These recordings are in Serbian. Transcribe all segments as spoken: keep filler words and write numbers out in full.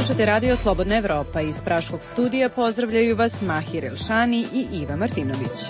Slušate Radio Slobodna Evropa. Iz Praškog studija pozdravljaju vas Mahir Elšani i Iva Martinović.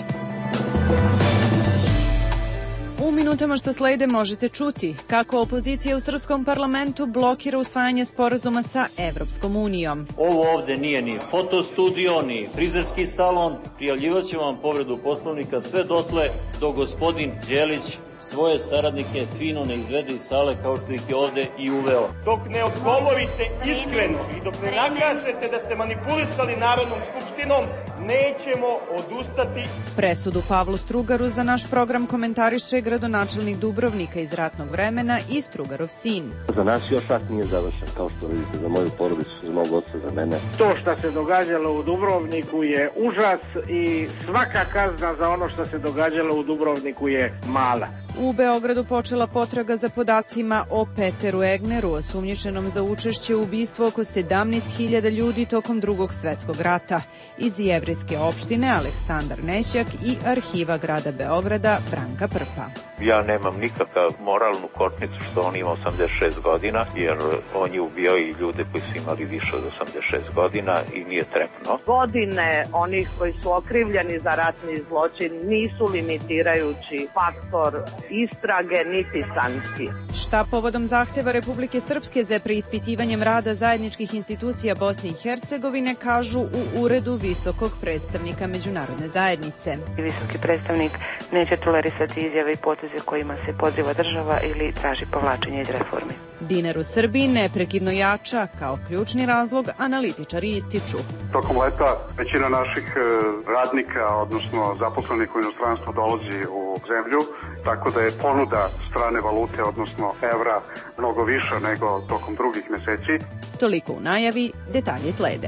U minutama što slede možete čuti kako opozicija u srpskom parlamentu blokira usvajanje sporazuma sa Evropskom unijom. Ovo ovde nije ni fotostudio, ni frizerski salon. Prijavljivat ćemo vam povredu Poslovnika sve dotle dok gospodin Đelić svoje saradnike fino ne izvede iz sale kao što ih je ovde i uveo. Dok ne odgovorite iskreno i dok ne nakažete da ste manipulisali Narodnom skupštinom, nećemo odustati. Presudu Pavlu Strugaru za naš program komentariše gradonačelnik Dubrovnika iz ratnog vremena i Strugarov sin. Za nas još rat nije završen, kao što vidite, za moju porodicu, za mog oca, za mene. To što se događalo u Dubrovniku je užas i svaka kazna za ono što se događalo u Dubrovniku je mala. U Beogradu počela potraga za podacima o Peteru Egneru, osumnjičenom za učešće u ubistvu oko sedamnaest hiljada ljudi tokom Drugog svetskog rata. Iz jevrijske opštine Aleksandar Nećak i arhiva grada Beograda Branka Prpa. Ja nemam nikakav moralnu kornicu što on ima osamdeset šest godina, jer on je ubijao i ljude koji su imali više od osamdeset šest godina i nije trepno. Godine onih koji su okrivljeni za ratni zločin nisu limitirajući faktor istrage niti sankcije. Šta povodom zahteva Republike Srpske za preispitivanjem rada zajedničkih institucija Bosne i Hercegovine kažu u Uredu visokog predstavnika međunarodne zajednice. Visoki predstavnik neće tolerisati izjave i poteze kojima se poziva država ili traži povlačenje iz reformi. Dinar u Srbiji neprekidno jača, kao ključni razlog analitičari ističu. Tokom leta većina naših radnika, odnosno zaposlenih u inostranstvu, dolazi u zemlju, tako da je ponuda strane valute, odnosno evra, mnogo viša nego tokom drugih meseci. Toliko u najavi, detalje slede.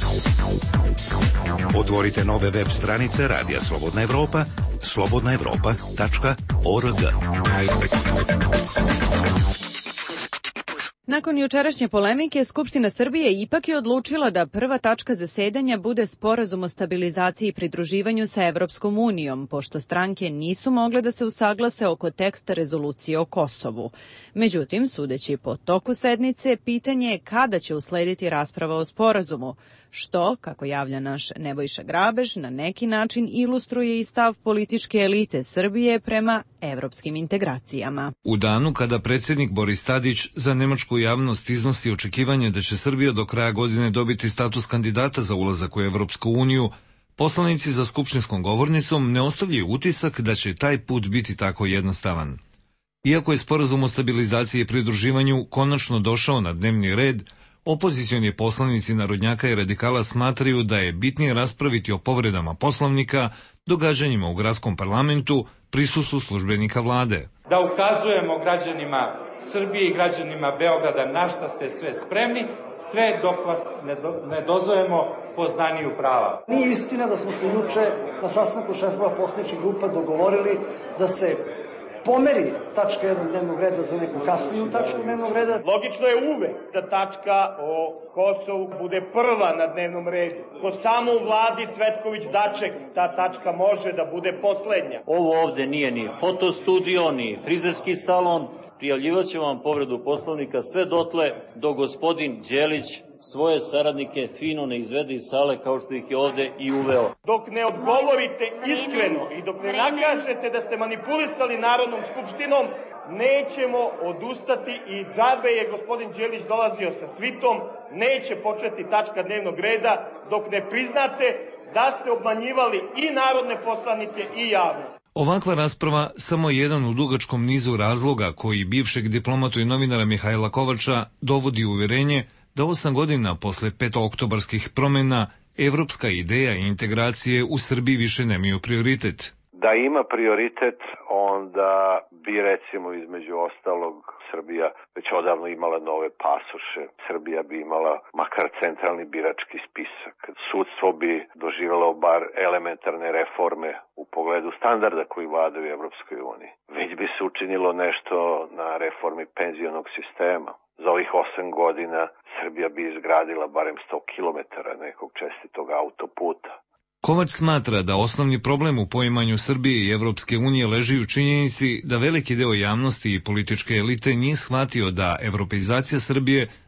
Otvorite nove web stranice Radija Slobodna Evropa, slobodna evropa tačka org. Nakon jučerašnje polemike, Skupština Srbije ipak je odlučila da prva tačka zasedanja bude sporazum o stabilizaciji i pridruživanju sa Evropskom unijom, pošto stranke nisu mogle da se usaglase oko teksta rezolucije o Kosovu. Međutim, sudeći po toku sednice, pitanje je kada će uslediti rasprava o sporazumu, što, kako javlja naš Nebojša Grabež, na neki način ilustruje i stav političke elite Srbije prema evropskim integracijama. U danu kada predsjednik Boris Tadić za nemačku javnost iznosi očekivanje da će Srbija do kraja godine dobiti status kandidata za ulazak u Evropsku uniju, poslanici za skupštinskom govornicom ne ostavljaju utisak da će taj put biti tako jednostavan. Iako je sporazum o stabilizaciji i pridruživanju konačno došao na dnevni red, opozicioni poslanici narodnjaka i radikala smatraju da je bitnije raspraviti o povredama Poslovnika, događanjima u gradskom parlamentu, prisustvu službenika vlade. Da ukazujemo građanima Srbije i građanima Beograda na šta ste sve spremni, sve dok vas ne, do, ne dozovemo poznaniju prava. Nije istina da smo se juče na sastanku šefova poslaničkih grupa dogovorili da se pomeri tačka jednog dnevnog reda za neku kasniju tačku dnevnog reda. Logično je uvek da tačka o Kosovu bude prva na dnevnom redu. Kod samo u vladi Cvetković-Daček ta tačka može da bude poslednja. Ovo ovde nije ni fotostudio, ni frizerski salon. Prijavljivat ćemo vam povredu Poslovnika sve dotle dok gospodin Đelić svoje saradnike fino ne izvede iz sale kao što ih je ovde i uveo. Dok ne odgovorite iskreno i dok ne nakažete da ste manipulisali Narodnom skupštinom, nećemo odustati i džabe je gospodin Đelić dolazio sa svitom, neće početi tačka dnevnog reda dok ne priznate da ste obmanjivali i narodne poslanike i javnost. Ovakva rasprava samo je jedan u dugačkom nizu razloga koji bivšeg diplomatu i novinara Mihajla Kovača dovodi u uvjerenje da osam godina posle petooktobarskih promjena evropska ideja i integracije u Srbiji više nemaju prioritet. Da ima prioritet, onda bi recimo između ostalog Srbija već odavno imala nove pasoše. Srbija bi imala makar centralni birački spisak. Sudstvo bi doživjelo bar elementarne reforme u pogledu standarda koji vladaju u Evropskoj uniji. Već bi se učinilo nešto na reformi penzionog sistema. Za ovih osam godina Srbija bi izgradila barem sto kilometara nekog čestitog autoputa. Kovač smatra da osnovni problem u poimanju Srbije i Evropske unije leži u činjenici da veliki deo javnosti i političke elite nije shvatio da evropeizacija Srbije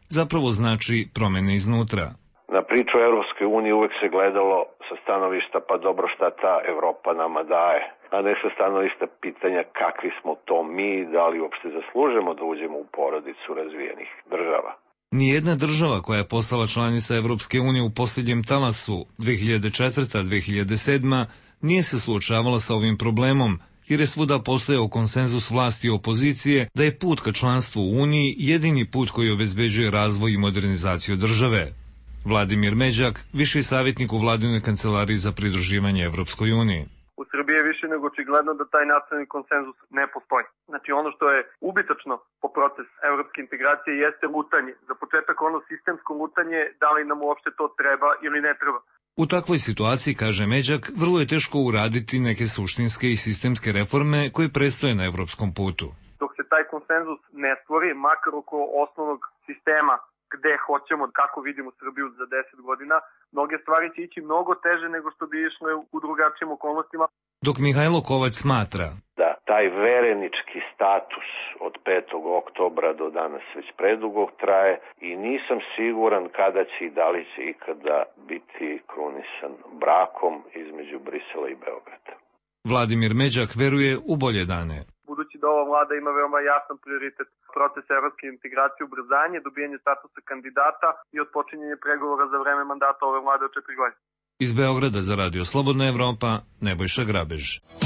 zapravo znači promene iznutra. Na priču o Evropskoj uniji uvek se gledalo sa stanovišta pa dobro šta ta Evropa nama daje, a ne sa stanovišta pitanja kakvi smo to mi, da li uopšte zaslužemo da uđemo u porodicu razvijenih država. Nijedna država koja je postala članica Evropske unije u posljednjem talasu dve hiljade četvrta do dve hiljade sedma nije se suočavala sa ovim problemom, jer je svuda postojao konsenzus vlasti i opozicije da je put ka članstvu u Uniji jedini put koji obezbeđuje razvoj i modernizaciju države. Vladimir Međak, viši savjetnik u Vladinoj kancelariji za pridruživanje Evropskoj uniji. U Srbiji je više nego očigledno da taj nacionalni konsenzus ne postoji. Znači ono što je ubitačno po proces evropske integracije jeste lutanje. Za početak ono sistemsko lutanje, da li nam uopšte to treba ili ne treba. U takvoj situaciji, kaže Međak, vrlo je teško uraditi neke suštinske i sistemske reforme koje predstoje na evropskom putu. Dok se taj konsenzus ne stvori, makar oko osnovnog sistema gde hoćemo, kako vidimo Srbiju za deset godina, mnoge stvari će ići mnogo teže nego što bi išle u drugačijim okolnostima. Dok Mihajlo Kovač smatra da taj verenički status od petog oktobra do danas već predugo traje i nisam siguran kada će i da li će ikada biti krunisan brakom između Brisela i Beograda. Vladimir Međak veruje u bolje dane. Budući da ova vlada ima veoma jasan prioritet proces evropske integracije, ubrzanje, dobijanje statusa kandidata i otpočinjanje pregovora za vreme mandata ove vlade od četiri godine. Iz Beograda za Radio Slobodna Evropa, Nebojša Grabež.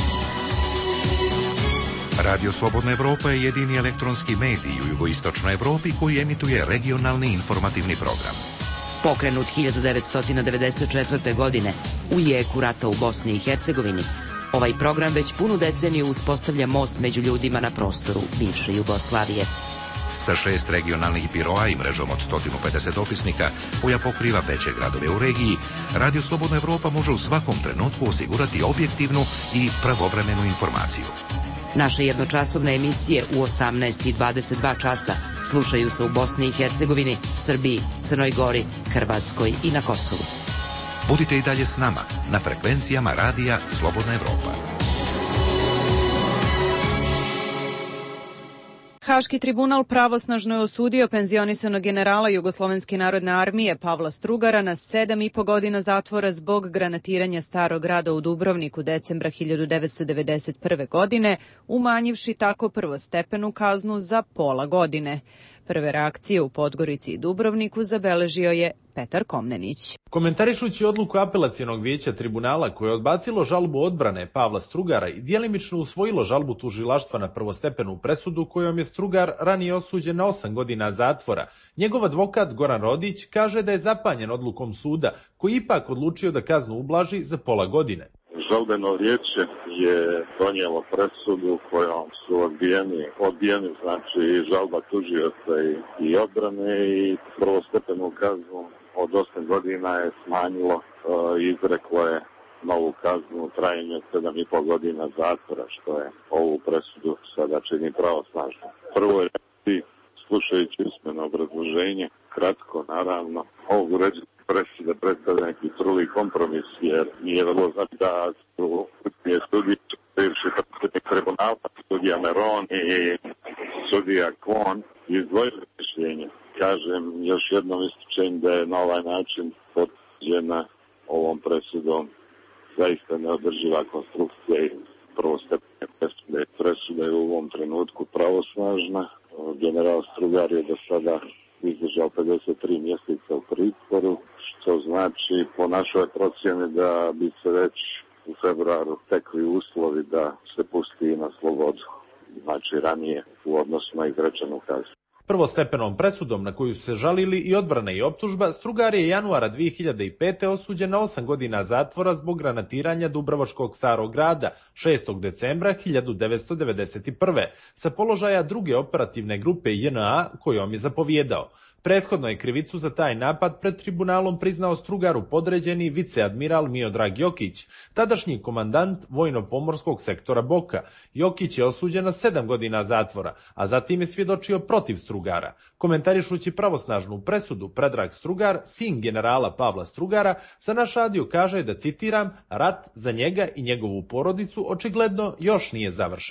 Radio Slobodna Evropa je jedini elektronski medij u jugoistočnoj Evropi koji emituje regionalni informativni program. Pokrenut hiljadu devetsto devedeset četvrte. godine u jeku rata u Bosni i Hercegovini, ovaj program već punu deceniju uspostavlja most među ljudima na prostoru bivše Jugoslavije. Sa šest regionalnih biroa i mrežom od sto pedeset opisnika koja pokriva veće gradove u regiji, Radio Slobodna Evropa može u svakom trenutku osigurati objektivnu i pravovremenu informaciju. Naše jednočasovne emisije u osamnaest i dvadeset dva časa slušaju se u Bosni i Hercegovini, Srbiji, Crnoj Gori, Hrvatskoj i na Kosovu. Budite i dalje s nama na frekvencijama Radija Slobodna Evropa. Haški tribunal pravosnažno je osudio penzionisanog generala Jugoslovenske narodne armije Pavla Strugara na sedam i po godina zatvora zbog granatiranja Starog grada u Dubrovniku decembra hiljadu devetsto devedeset prve. godine, umanjivši tako prvostepenu kaznu za pola godine. Prve reakcije u Podgorici i Dubrovniku zabeležio je Petar Komnenić. Komentarišući odluku apelacionog vijeća tribunala koje je odbacilo žalbu odbrane Pavla Strugara i djelimično usvojilo žalbu tužilaštva na prvostepenu presudu kojom je Strugar ranije osuđen na osam godina zatvora, njegov advokat Goran Rodić kaže da je zapanjen odlukom suda koji ipak odlučio da kaznu ublaži za pola godine. Žalbeno vijeće je donijelo presudu kojom su odbijeni, odbijeni znači žalba tužioca i, i odbrane i prvostepenu kaznu od osam godina je smanjilo i uh, izreklo je novu kaznu u trajanju od sedam i po godina zatvora, što je ovu presudu sada čini pravosnažno. Prvo je slušajući usmeno obrazloženje, kratko naravno, ovog uređenja presude predstavlja neki truli kompromis, jer nije vrlo znači da su studije bivši predsjednik tribunala, sudija Meron i sudija Klon izdvojili mišljenje. Kažem, još jednom ističem da je na ovaj način potvrđena ovom presudom zaista neodrživa konstrukcija i prvostepene presude. Presuda je u ovom trenutku pravosnažna. General Strugar je do sada izdržao pedeset tri mjeseca u pritvoru, što znači po našoj procjeni da bi se već u februaru tekli uslovi da se pusti na slobodu, znači ranije u odnosu na izrečenu kaznu. Prvostepenom presudom na koju su se žalili i odbrana i optužba, Strugar je januara dve hiljade pete. osuđen na osam godina zatvora zbog granatiranja Dubrovačkog Starog grada šestog decembra hiljadu devetsto devedeset prve. sa položaja druge operativne grupe J N A kojom je zapovjedao. Prethodno je krivicu za taj napad pred tribunalom priznao Strugaru podređeni viceadmiral Miodrag Jokić, tadašnji komandant vojno-pomorskog sektora Boka. Jokić je osuđen na sedam godina zatvora, a zatim je svjedočio protiv Strugara. Komentarišući pravosnažnu presudu, Predrag Strugar, sin generala Pavla Strugara, za naš radio kaže da, citiram, rat za njega i njegovu porodicu očigledno još nije završen.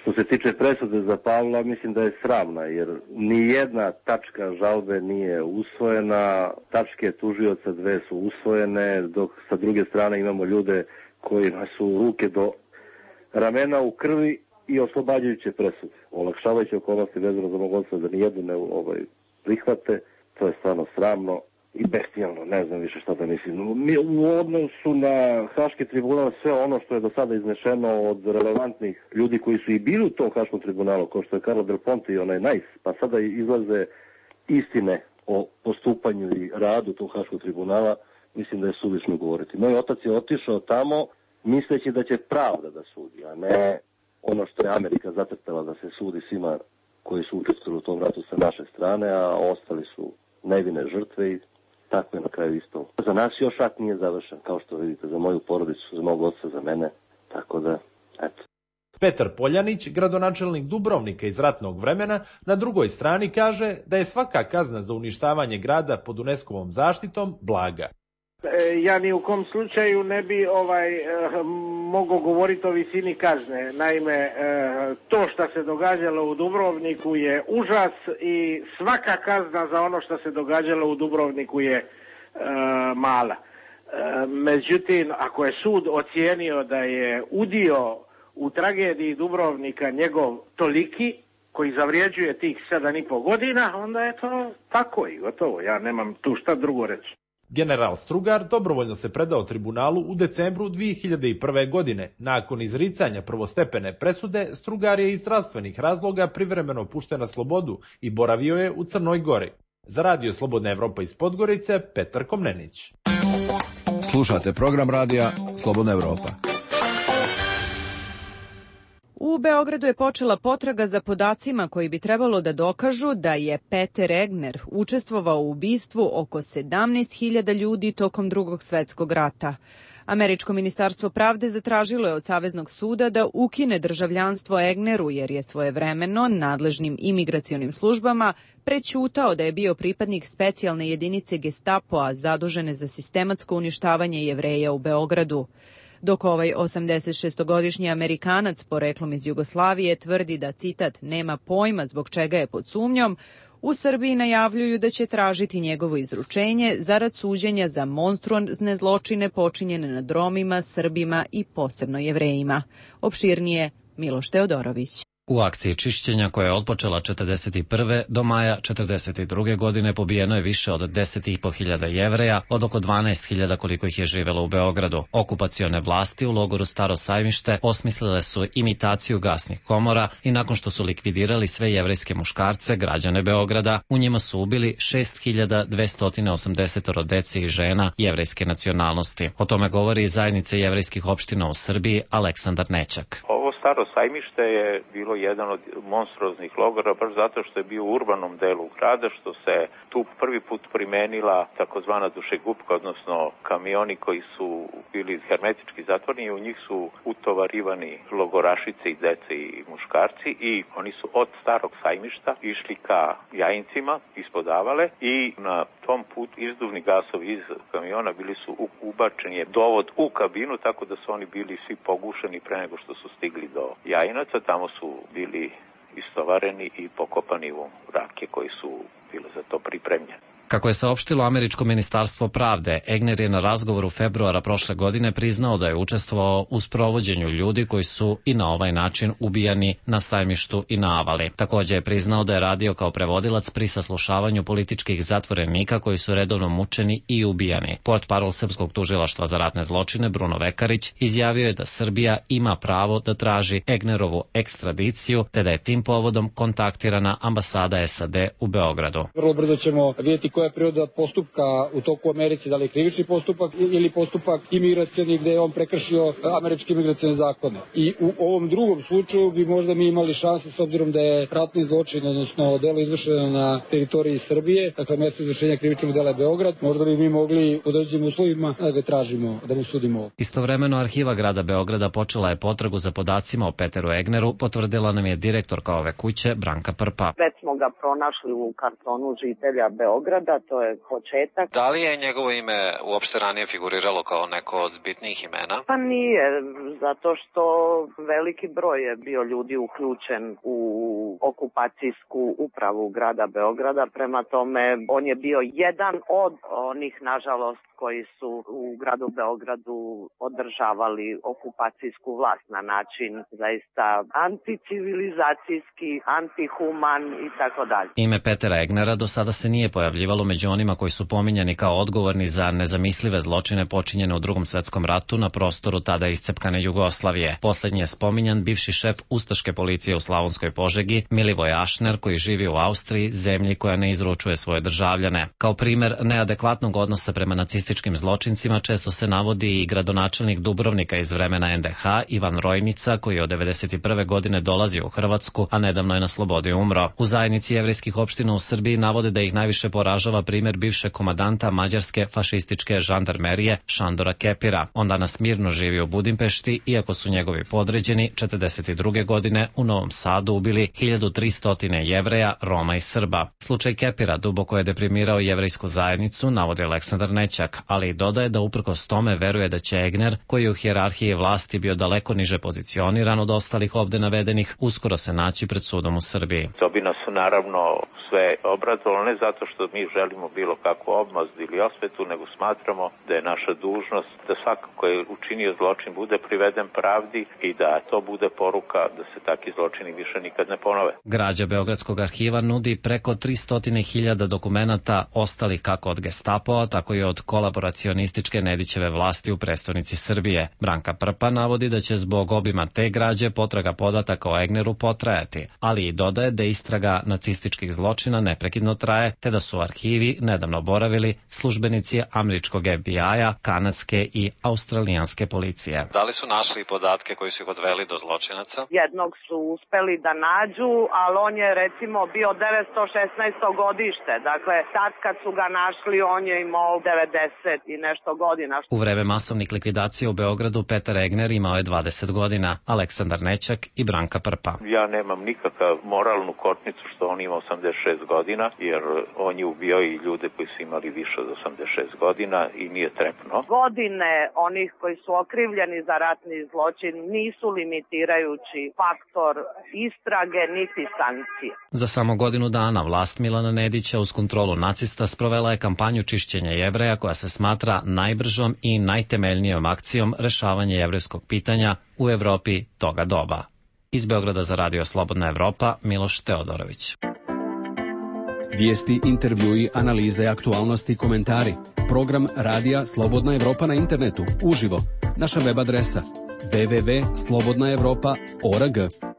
Što se tiče presude za Pavla, mislim da je sramna, jer ni jedna tačka žalbe nije usvojena, tačke tužioca dve su usvojene, dok sa druge strane imamo ljude kojima su ruke do ramena u krvi i oslobađajuće presude. Olakšavajuće okolnosti vezano za mog oca da nijednu ne ovaj, prihvate, to je stvarno sramno i bestijalno, ne znam više šta da mislim. Mi u odnosu na Haški tribunal, sve ono što je do sada iznešeno od relevantnih ljudi koji su i bili u tom Haškom tribunalu, kao što je Carlo Del Ponte i onaj Najs, pa sada izlaze istine o postupanju i radu tog Haškog tribunala, mislim da je suvišno govoriti. Moj otac je otišao tamo misleći da će pravda da sudi, a ne ono što je Amerika zacrtala da se sudi svima koji su učestvovali u tom ratu sa naše strane, a ostali su nevine žrtve i tako je na kraju isto. Za nas još rat nije završen, kao što vidite, za moju porodicu, za mog oca, za mene, tako da, eto. Petar Poljanić, gradonačelnik Dubrovnika iz ratnog vremena, na drugoj strani kaže da je svaka kazna za uništavanje grada pod UNESCO-vom zaštitom blaga. Ja ni u kom slučaju ne bi ovaj mogao govoriti o visini kazne. Naime, to što se događalo u Dubrovniku je užas i svaka kazna za ono što se događalo u Dubrovniku je mala. Međutim, ako je sud ocijenio da je udio u tragediji Dubrovnika njegov toliki, koji zavrijeđuje tih sedam i po godina, onda je to tako i gotovo. Ja nemam tu šta drugo reći. General Strugar dobrovoljno se predao tribunalu u decembru dve hiljade prve. godine. Nakon izricanja prvostepene presude, Strugar je iz zdravstvenih razloga privremeno pušten na slobodu i boravio je u Crnoj Gori. Za Radio Slobodna Evropa iz Podgorice, Petar Komnenić. Slušate program radija Slobodna Evropa. U Beogradu je počela potraga za podacima koji bi trebalo da dokažu da je Peter Egner učestvovao u ubistvu oko sedamnaest hiljada ljudi tokom Drugog svetskog rata. Američko ministarstvo pravde zatražilo je od Saveznog suda da ukine državljanstvo Egneru jer je svojevremeno nadležnim imigracionim službama prećutao da je bio pripadnik specijalne jedinice Gestapoa zadužene za sistematsko uništavanje Jevreja u Beogradu. Dok ovaj osamdesetšestogodišnji Amerikanac poreklom iz Jugoslavije tvrdi da, citat, nema pojma zbog čega je pod sumnjom, u Srbiji najavljuju da će tražiti njegovo izručenje zarad suđenja za monstruozne zločine počinjene nad Romima, Srbima i posebno Jevrejima. Opširnije Miloš Teodorović. U akciji čišćenja koja je otpočela četrdeset prve do maja četrdeset druge. godine pobijeno je više od deset i po hiljada Jevreja od oko dvanaest hiljada koliko ih je živelo u Beogradu. Okupacione vlasti u logoru Staro Sajmište osmislile su imitaciju gasnih komora i nakon što su likvidirali sve jevrejske muškarce, građane Beograda, u njima su ubili šest hiljada dvesta osamdeset dece i žena jevrejske nacionalnosti. O tome govori iz zajednice jevrejskih opština u Srbiji Aleksandar Nećak. Staro Sajmište je bilo jedan od monstruoznih logora, baš zato što je bio u urbanom delu grada, što se tu prvi put primenila takozvana dušegupka, odnosno kamioni koji su bili hermetički zatvoreni i u njih su utovarivani logorašice i dece i muškarci i oni su od Starog Sajmišta išli ka Jajincima ispod Avale i na tom putu izduvni gasovi iz kamiona bili su ubačeni je dovod u kabinu, tako da su oni bili svi pogušeni pre nego što su stigli do Jajinaca, tamo su bili istovareni i pokopani u rake koji su bile za to pripremljene. Kako je saopštilo američko ministarstvo pravde, Egner je na razgovoru februara prošle godine priznao da je učestvovao u sprovođenju ljudi koji su i na ovaj način ubijani na Sajmištu i na Avali. Također je priznao da je radio kao prevodilac pri saslušavanju političkih zatvorenika koji su redovno mučeni i ubijani. Portparol Srpskog tužilaštva za ratne zločine Bruno Vekarić izjavio je da Srbija ima pravo da traži Egnerovu ekstradiciju, te da je tim povodom kontaktirana ambasada S A D u Beogradu. Vrlo brzo ćemo vidjeti koja je priroda postupka u toku Americi, da li je krivični postupak ili postupak imigracioni gde je on prekršio američke imigracione zakone. I u ovom drugom slučaju bi možda mi imali šanse s obzirom da je ratni zločin, odnosno delo izvršeno na teritoriji Srbije, dakle mjesto izvršenja krivičnog dela je Beograd, možda bi mi mogli u određenim uslovima da ga tražimo, da mu sudimo. Istovremeno Arhiva grada Beograda počela je potragu za podacima o Peteru Egneru, potvrdila nam je direktorka ove kuće Branka Prpa. Već smo ga pronašli u kartonu žitelja Beograda Beograda, to je početak. Da li je njegovo ime uopšte ranije figuriralo kao neko od bitnijih imena? Pa nije, zato što veliki broj je bio ljudi uključen u okupacijsku upravu grada Beograda, prema tome on je bio jedan od onih, nažalost, koji su u gradu Beogradu održavali okupacijsku vlast na način zaista anticivilizacijski, antihuman i tako dalje. Ime Petera Egnera do sada se nije pojavljivalo među onima koji su pominjani kao odgovorni za nezamislive zločine počinjene u Drugom svetskom ratu na prostoru tada iscepkane Jugoslavije. Poslednji je spominjan bivši šef ustaške policije u Slavonskoj Požegi, Milivoj Ašner, koji živi u Austriji, zemlji koja ne izručuje svoje državljane. Kao primer neadekvatnog odnosa prema nacističkim zločincima često se navodi i gradonačelnik Dubrovnika iz vremena en de ha, Ivan Rojnica, koji je od devedeset prve godine dolazio u Hrvatsku, a nedavno je na slobodi umro. U zajednici jevrejskih opština u Srbiji navode da ih najviše poražava primer bivšeg komadanta mađarske fašističke žandarmerije Šandora Kepira. On danas mirno živi u Budimpešti, iako su njegovi podređeni četrdeset druge godine u Novom Sadu ubili hiljadu tristo Jevreja, Roma i Srba. Slučaj Kepira duboko je deprimirao jevrejsku zajednicu, navodi Aleksandar Nećak, ali i dodaje da uprkos tome veruje da će Egner, koji je u hijerarhiji vlasti bio daleko niže pozicioniran od ostalih ovde navedenih, uskoro se naći pred sudom u Srbiji. To bi nas naravno sve obrazovalo, ne zato što mi želimo bilo kakvu obmazdu ili osvetu, nego smatramo da je naša dužnost da svako ko je učinio zločin bude priveden pravdi i da to bude poruka da se takvi zločini više nikad ne ponove. Građa Beogradskog arhiva nudi preko tristo hiljada dokumenata ostalih kako od Gestapoa, tako i od kolaboracionističke Nedićeve vlasti u prestonici Srbije. Branka Prpa navodi da će zbog obima te građe potraga podataka o Egneru potrajati, ali i dodaje da istraga nacističkih zločina neprekidno traje, te da su u arhivi nedavno boravili službenici američkog F B I-a, kanadske i australijanske policije. Da li su našli podatke koji su ih odveli do zločinaca? Jednog su uspeli da nađu, ali on je recimo bio devetsto šesnaesto godište. Dakle, tad kad su ga našli, on je imao devedeset i nešto godina. U vreme masovnih likvidacija u Beogradu Petar Egner imao je dvadeset godina, Aleksandar Nećak i Branka Prpa. Ja nemam nikakav moralnu kotnicu što on ima osamdeset šest godina, jer on je ubio i ljude koji su imali više od osamdeset šest godina i nije trepno. Godine onih koji su okrivljeni za ratni zločin nisu limitirajući faktor istrage niti sankcije. Za samo godinu dana vlast Milana Nedića uz kontrolu nacista sprovela je kampanju čišćenja Jevreja koja se smatra najbržom i najtemeljnijom akcijom rešavanja jevrejskog pitanja u Evropi toga doba. Iz Beograda za Radio Slobodna Evropa, Miloš Teodorović. Vijesti, intervjui, analize, aktualnosti i komentari. Program Radija Slobodna Evropa na internetu, uživo. Naša web adresa w w w tačka slobodna evropa tačka org.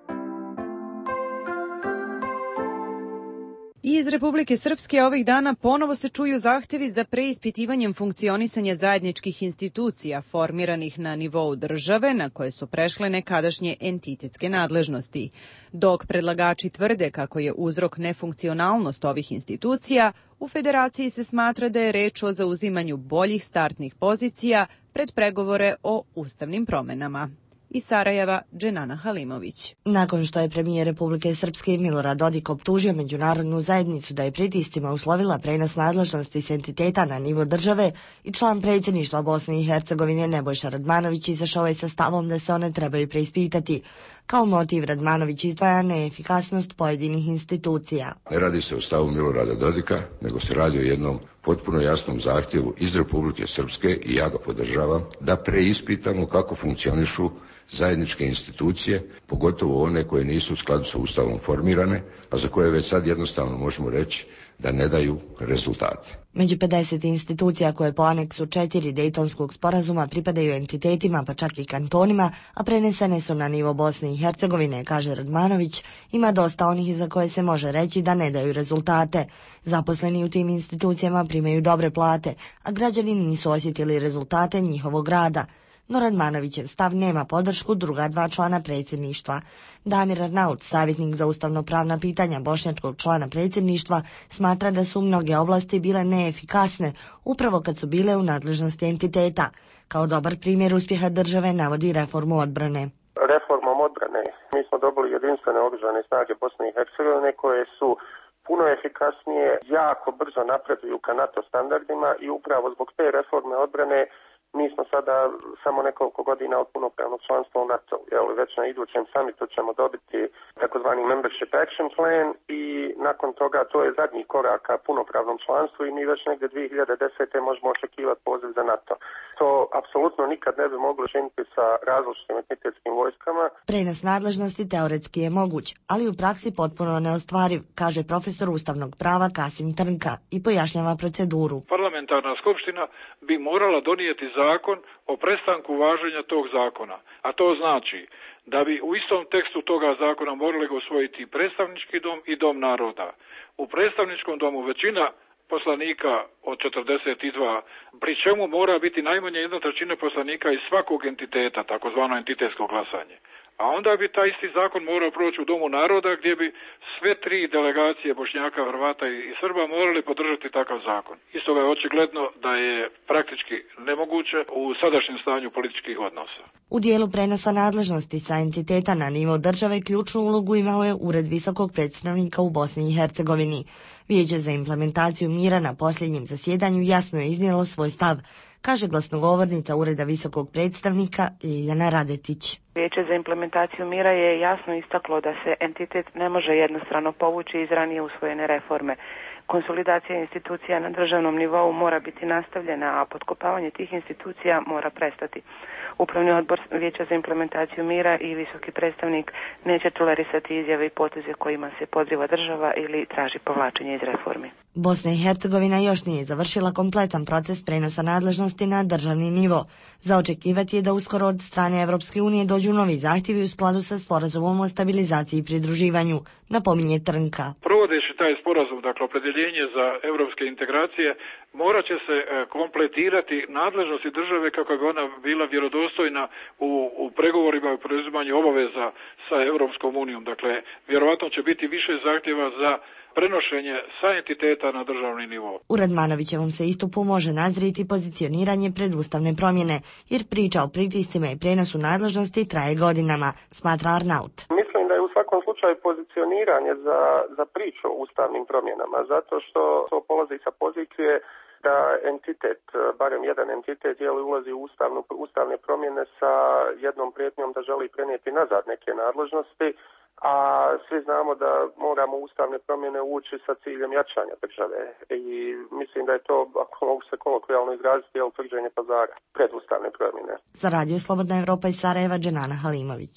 Iz Republike Srpske ovih dana ponovo se čuju zahtevi za preispitivanjem funkcionisanja zajedničkih institucija formiranih na nivou države na koje su prešle nekadašnje entitetske nadležnosti. Dok predlagači tvrde kako je uzrok nefunkcionalnost ovih institucija, u Federaciji se smatra da je reč o zauzimanju boljih startnih pozicija pred pregovore o ustavnim promenama. Iz Sarajeva, Dženana Halimović. Nakon što je premijer Republike Srpske Milorad Dodik optužio međunarodnu zajednicu da je pritiscima uslovila prenos nadležnosti s entiteta na nivo države i član predsjedništva Bosne i Hercegovine Nebojša Radmanović izašao je sa stavom da se one trebaju preispitati. Kao motiv Radmanović izdvaja neefikasnost pojedinih institucija. Ne radi se o stavu Milorada Dodika, nego se radi o jednom potpuno jasnom zahtjevu iz Republike Srpske, i ja ga podržavam, da preispitamo kako funkcionišu zajedničke institucije, pogotovo one koje nisu u skladu sa Ustavom formirane, a za koje već sad jednostavno možemo reći da ne daju rezultate. Među pedeset institucija koje po aneksu četiri Dejtonskog sporazuma pripadaju entitetima, pa čak i kantonima, a prenesene su na nivo Bosne i Hercegovine, kaže Radmanović, ima dosta onih za koje se može reći da ne daju rezultate. Zaposleni u tim institucijama primaju dobre plate, a građani nisu osjetili rezultate njihovog rada. No Radmanovićev stav nema podršku druga dva člana predsjedništva. Damir Arnaut, savjetnik za ustavno-pravna pitanja bošnjačkog člana predsjedništva, smatra da su mnoge oblasti bile neefikasne, upravo kad su bile u nadležnosti entiteta. Kao dobar primjer uspjeha države navodi reformu odbrane. Reformom odbrane mi smo dobili jedinstvene oružane snage Bosne i Hercegovine koje su puno efikasnije, jako brzo napreduju ka NATO standardima i upravo zbog te reforme odbrane mi smo sada samo nekoliko godina od punopravnog članstva u NATO. Evo, već na idućem samitu ćemo dobiti takozvani Membership Action Plan i nakon toga to je zadnji korak ka punopravnom članstvu i mi već negdje dvije hiljade desete možemo očekivati poziv za NATO. To apsolutno nikad ne bi moglo činiti sa različitim entitetskim vojskama. Prenos nadležnosti teoretski je moguć, ali u praksi potpuno neostvariv, kaže profesor ustavnog prava Kasim Trnka i pojašnjava proceduru. Parlamentarna skupština bi morala donijeti zakon o prestanku važenja tog zakona, a to znači da bi u istom tekstu toga zakona morali ga usvojiti predstavnički dom i dom naroda. U predstavničkom domu većina poslanika od četrdeset dva, pri čemu mora biti najmanje jedna trećina poslanika iz svakog entiteta, takozvano entitetsko glasanje. A onda bi taj isti zakon morao proći u Domu naroda gdje bi sve tri delegacije Bošnjaka, Hrvata i Srba morali podržati takav zakon. Isto je očigledno da je praktički nemoguće u sadašnjem stanju političkih odnosa. U dijelu prenosa nadležnosti sa entiteta na nivo države ključnu ulogu imao je Ured visokog predstavnika u Bosni i Hercegovini. Vijeće za implementaciju mira na posljednjem zasjedanju jasno je iznijelo svoj stav, kaže glasnogovornica Ureda visokog predstavnika Ljiljana Radetić. Vijeće za implementaciju mira je jasno istaklo da se entitet ne može jednostrano povući iz ranije usvojene reforme. Konsolidacija institucija na državnom nivou mora biti nastavljena, a potkopavanje tih institucija mora prestati. Upravni odbor Vijeća za implementaciju mira i visoki predstavnik neće tolerisati izjave i poteze kojima se podriva država ili traži povlačenje iz reformi. Bosna i Hercegovina još nije završila kompletan proces prenosa nadležnosti na državni nivo. Za očekivati je da uskoro od strane Evropske unije dođu novi zahtjevi u skladu sa sporazumom o stabilizaciji i pridruživanju, napominje Trnka. Provodeći taj sporazum, dakle opredjeljenje za evropske integracije, morat će se kompletirati nadležnosti države kako bi ona bila vjerodostojna u, u pregovorima i preuzimanju obaveza sa Evropskom unijom. Dakle, vjerovatno će biti više zahtjeva za prenošenje sa entiteta na državni nivo. U Radmanovićevom se istupu može nazrijeti pozicioniranje pred ustavne promjene, jer priča o pritiscima i prenosu nadležnosti traje godinama, smatra Arnaut. Mislim da je u svakom slučaju pozicioniranje za, za priču o ustavnim promjenama, zato što to polazi sa pozicije da entitet, barem jedan entitet, je li ulazi u ustavnu, ustavne promjene sa jednom prijetnjom da želi prenijeti nazad neke nadležnosti, a svi znamo da moramo ustavne promjene ući sa ciljem jačanja države i mislim da je to, ako mogu se kolokvijalno izraziti, je utvrđenje pazara pred ustavne promjene. Za Radio Slobodna Evropa iz Sarajeva, Dženana Halimović.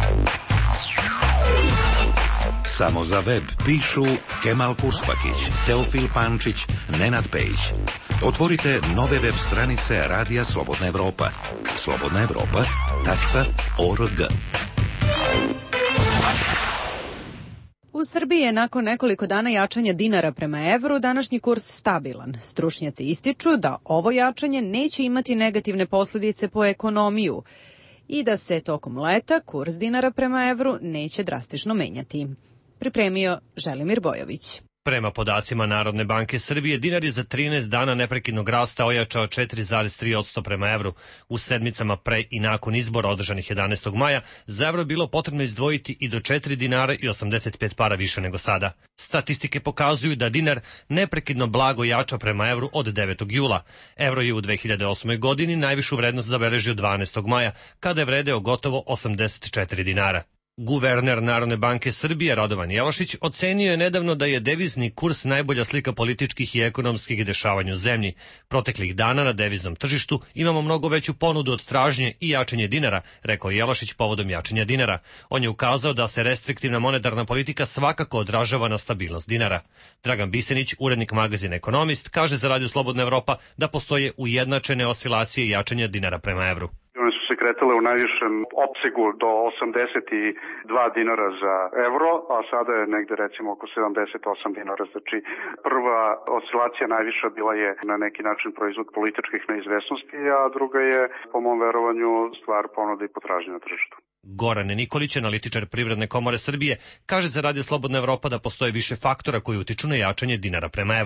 Samo za web pišu Kemal Kurspakić, Teofil Pančić, Nenad Pejić. Otvorite nove web stranice Radija Slobodna Evropa. slobodna evropa tačka org. U Srbiji je nakon nekoliko dana jačanja dinara prema evru današnji kurs stabilan. Stručnjaci ističu da ovo jačanje neće imati negativne posljedice po ekonomiju i da se tokom leta kurs dinara prema evru neće drastično menjati. Pripremio Želimir Bojović. Prema podacima Narodne banke Srbije, dinar je za trinaest dana neprekidnog rasta ojačao četiri zarez tri posto prema evru. U sedmicama pre i nakon izbora održanih jedanaestog maja za evro je bilo potrebno izdvojiti i do četiri dinara i osamdeset pet para više nego sada. Statistike pokazuju da dinar neprekidno blago jača prema evru od devetog jula. Evro je u dve hiljade osmoj godini najvišu vrednost zabeležio dvanaestog maja, kada je vredeo gotovo osamdeset četiri dinara. Guverner Narodne banke Srbije Radovan Jelašić ocenio je nedavno da je devizni kurs najbolja slika političkih i ekonomskih dešavanja u zemlji. Proteklih dana na deviznom tržištu imamo mnogo veću ponudu od tražnje i jačanje dinara, rekao Jelašić povodom jačanja dinara. On je ukazao da se restriktivna monetarna politika svakako odražava na stabilnost dinara. Dragan Bisenić, urednik magazina Ekonomist, kaže za Radio Slobodna Evropa da postoje ujednačene oscilacije i jačanja dinara prema evru. One su se kretale u najvišem opsegu do osamdeset dva dinara za evro, a sada je negde recimo oko sedamdeset osam dinara. Znači prva oscilacija najviša bila je na neki način proizvod političkih neizvesnosti, a druga je po mom verovanju stvar ponude i potražnje na tržištu. Goran Nikolić, analitičar Privredne komore Srbije, kaže za Radio Slobodna Evropa da postoje više faktora koji utiču na jačanje dinara prema evru.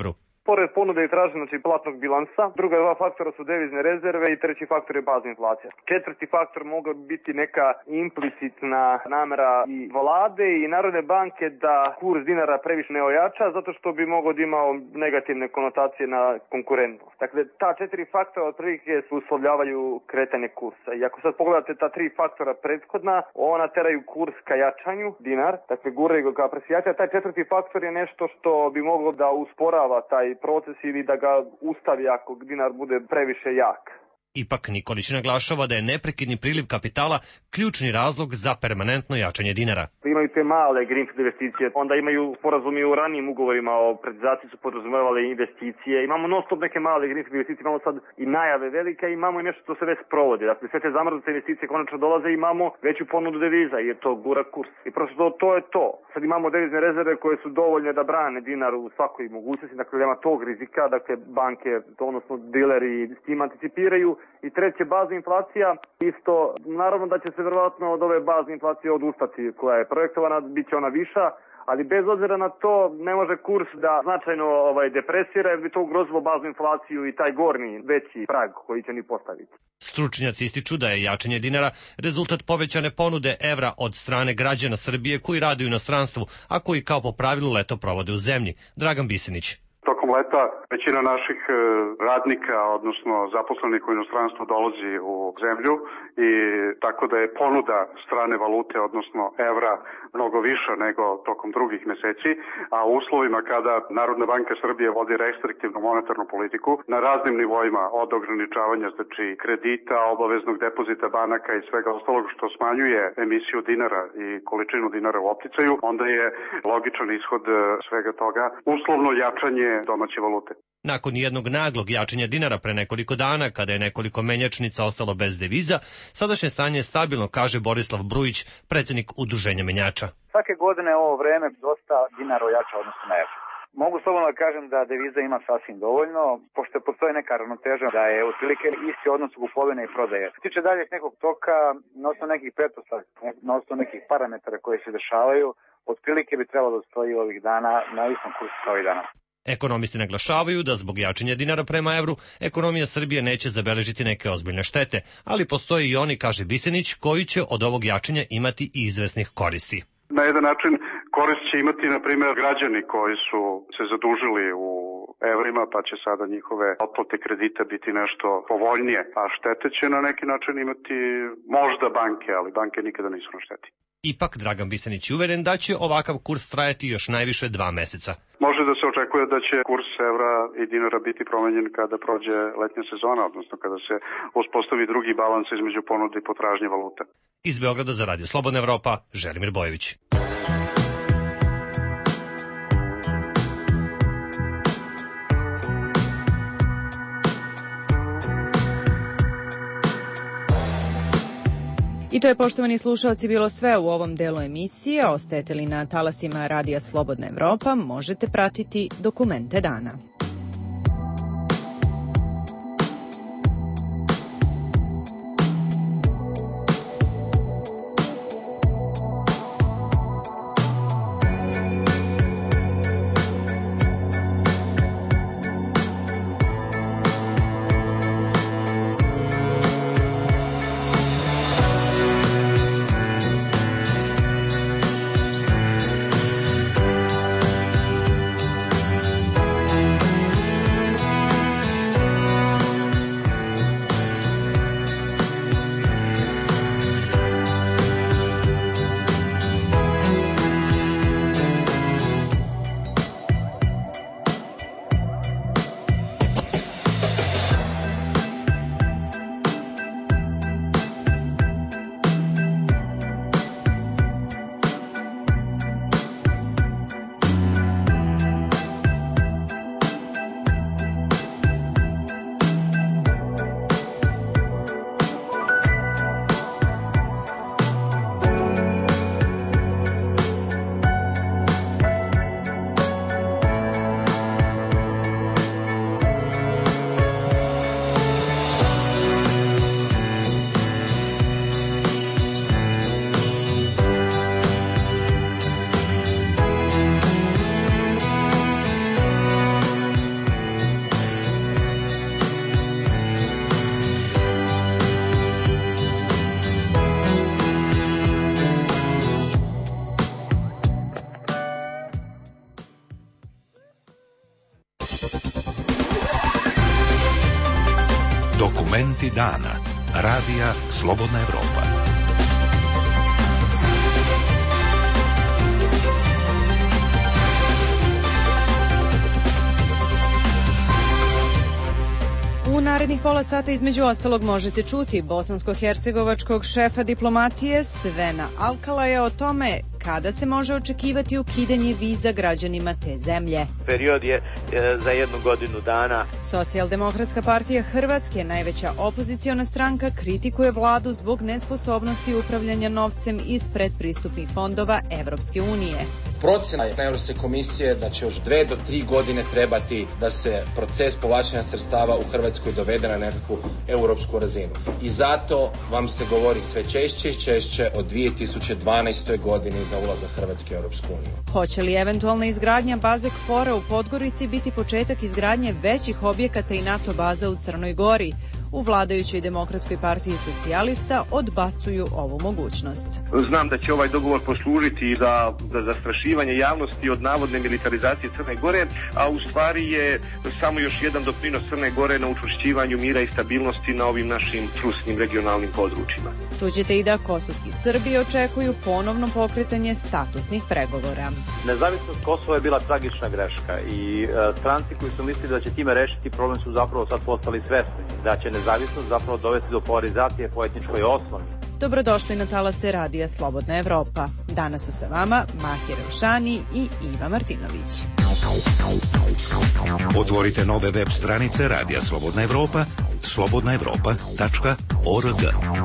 Pored ponude i traženja, znači platnog bilansa, druga dva faktora su devizne rezerve i treći faktor je bazna inflacija. Četvrti faktor mogao biti neka implicitna namera i vlade i Narodne banke da kurs dinara previše ne ojača, zato što bi mogao da imao negativne konotacije na konkurentnost. Dakle, ta četiri faktora otprilike uslovljavaju kretanje kursa. I ako sad pogledate ta tri faktora prethodna, ona teraju kurs ka jačanju, dinar, dakle guraju ga ka aprecijacija. Taj četvrti faktor je nešto što bi moglo da usporava taj proces ili da ga ustavi ako dinar bude previše jak. Ipak Nikolić naglašava da je neprekidni priliv kapitala ključni razlog za permanentno jačanje dinara. Imaju te male greenfield investicije, onda imaju sporazumi u ranijim ugovorima o privatizaciji su podrazumevale investicije. Imamo non stop neke male greenfield investicije, imamo sad i najave velike, imamo i nešto što se već sprovodi. Dakle, sve te zamrznute investicije konačno dolaze i imamo veću ponudu deviza jer to gura kurs. I prosto to, to je to. Sad imamo devizne rezerve koje su dovoljne da brane dinar u svakoj mogućnosti, dakle nema tog rizika, dakle banke, odnosno dileri s tim anticipiraju. I treće, bazna inflacija, isto, naravno da će se verovatno od ove bazne inflacije odustati koja je projektovana, bit će ona viša, ali bez obzira na to ne može kurs da značajno ovaj, depresira jer bi to ugrozilo baznu inflaciju i taj gornji veći prag koji će ni postaviti. Stručnjaci ističu da je jačanje dinara rezultat povećane ponude evra od strane građana Srbije koji rade u inostranstvu, a koji kao po pravilu leto provode u zemlji. Dragan Bisenić. Tokom leta većina naših radnika, odnosno zaposlenih u inostranstvu, dolazi u zemlju i tako da je ponuda strane valute, odnosno evra, mnogo viša nego tokom drugih meseci, a u uslovima kada Narodna banka Srbije vodi restriktivnu monetarnu politiku na raznim nivoima od ograničavanja znači kredita, obaveznog depozita banaka i svega ostalog što smanjuje emisiju dinara i količinu dinara u opticaju, onda je logičan ishod svega toga uslovno jačanje domaće valute. Nakon jednog naglog jačanja dinara pre nekoliko dana, kada je nekoliko menjačnica ostalo bez deviza, sadašnje stanje je stabilno, kaže Borislav Brujić, predsjednik Udruženja menjača. Svake godine ovo vreme dosta dinara ojača odnosno na evro. Mogu slobodno da kažem da deviza ima sasvim dovoljno, pošto postoji neka ravnoteža da je otprilike isti odnos kupovine i prodaje. Što se tiče daljeg nekog toka, na osnovu nekih pretpostavki, na osnovu nekih parametara koji se dešavaju, otprilike bi trebalo da stoji ovih dana na istom kursu kao i danas. Ekonomisti naglašavaju da zbog jačanja dinara prema evru, ekonomija Srbije neće zabeležiti neke ozbiljne štete, ali postoje i oni, kaže Bisenić, koji će od ovog jačanja imati i izvesnih koristi. Na jedan način korist će imati, na primjer, građani koji su se zadužili u evrima, pa će sada njihove otplate kredita biti nešto povoljnije, a štete će na neki način imati možda banke, ali banke nikada nisu na šteti. Ipak, Dragan Bisenić je uveren da će ovakav kurs trajati još najviše dva meseca. Može da se očekuje da će kurs evra i dinara biti promenjen kada prođe letnja sezona, odnosno kada se uspostavi drugi balans između ponude i potražnje valute. Iz Beograda za Radio Slobodna Evropa, Želimir Bojević. I to je, poštovani slušalci, bilo sve u ovom delu emisije. Ostajete li na talasima Radija Slobodna Evropa, možete pratiti dokumente dana. Dokumenti dana. Radija Slobodna Evropa. U narednih pola sata između ostalog možete čuti bosansko-hercegovačkog šefa diplomatije Svena Alkalaja o tome kada se može očekivati ukidanje viza građanima te zemlje. Period je e, za jednu godinu dana. Socijaldemokratska partija Hrvatske, najveća opoziciona stranka, kritikuje vladu zbog nesposobnosti upravljanja novcem iz predpristupnih fondova Evropske unije. Procjena je Europske komisije da će još dve do tri godine trebati da se proces povlačenja sredstava u Hrvatskoj dovede na nekakvu europsku razinu. I zato vam se govori sve češće i češće o dvije tisuće dvanaestoj godini za ulazak Hrvatske u Europsku uniju. Hoće li eventualna izgradnja baze KFOR-a u Podgorici biti početak izgradnje većih objekata i NATO baza u Crnoj Gori? U vladajućoj Demokratskoj partiji socijalista odbacuju ovu mogućnost. Znam da će ovaj dogovor poslužiti za, za zastrašivanje javnosti od navodne militarizacije Crne Gore, a u stvari je samo još jedan doprinos Crne Gore na učvršćivanju mira i stabilnosti na ovim našim trusnim regionalnim područjima. Čućete i da kosovski Srbi očekuju ponovno pokretanje statusnih pregovora. Nezavisnost Kosova je bila tragična greška i e, stranci koji su mislili da će time rešiti problem su zapravo sad postali svesni da će nezavisnost zapravo dovesti do polarizacije po etničkoj osnovi. Dobrodošli na talase Radija Slobodna Evropa. Danas su sa vama Mahir Elšani i Iva Martinović. Otvorite nove web stranice Radija Slobodna Evropa, slobodna evropa tačka org.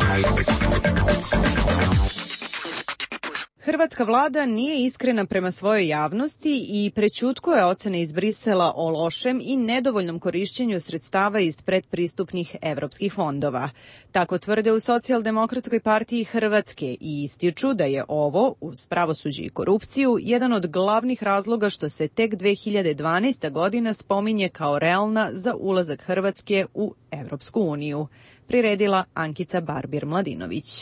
Hrvatska vlada nije iskrena prema svojoj javnosti i prećutkuje ocene iz Brisela o lošem i nedovoljnom korišćenju sredstava iz predpristupnih evropskih fondova. Tako tvrde u Socijaldemokratskoj partiji Hrvatske i ističu da je ovo, uz pravosuđe i korupciju, jedan od glavnih razloga što se tek dve hiljade dvanaesta. godina spominje kao realna za ulazak Hrvatske u Evropsku uniju. Priredila Ankica Barbir-Mladinović.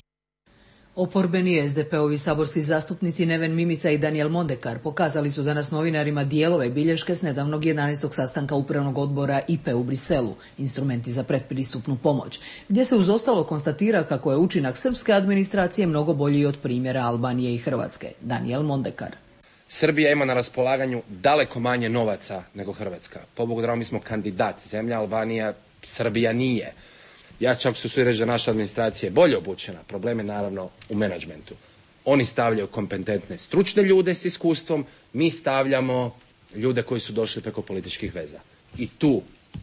Oporbeni es de pe-ovi saborski zastupnici Neven Mimica i Danijel Mondekar pokazali su danas novinarima dijelove bilješke s nedavnog jedanaestog sastanka Upravnog odbora I P E u Briselu, instrumenti za predpristupnu pomoć, gdje se uz ostalo konstatira kako je učinak srpske administracije mnogo bolji od primjera Albanije i Hrvatske. Danijel Mondekar. Srbija ima na raspolaganju daleko manje novaca nego Hrvatska. Pobogu dragom, mi smo kandidat zemlja, Albanija, Srbija nije. Ja čak su svi reći da naša administracija je bolje obučena. Problem je naravno u menadžmentu. Oni stavljaju kompetentne stručne ljude s iskustvom, mi stavljamo ljude koji su došli preko političkih veza. I tu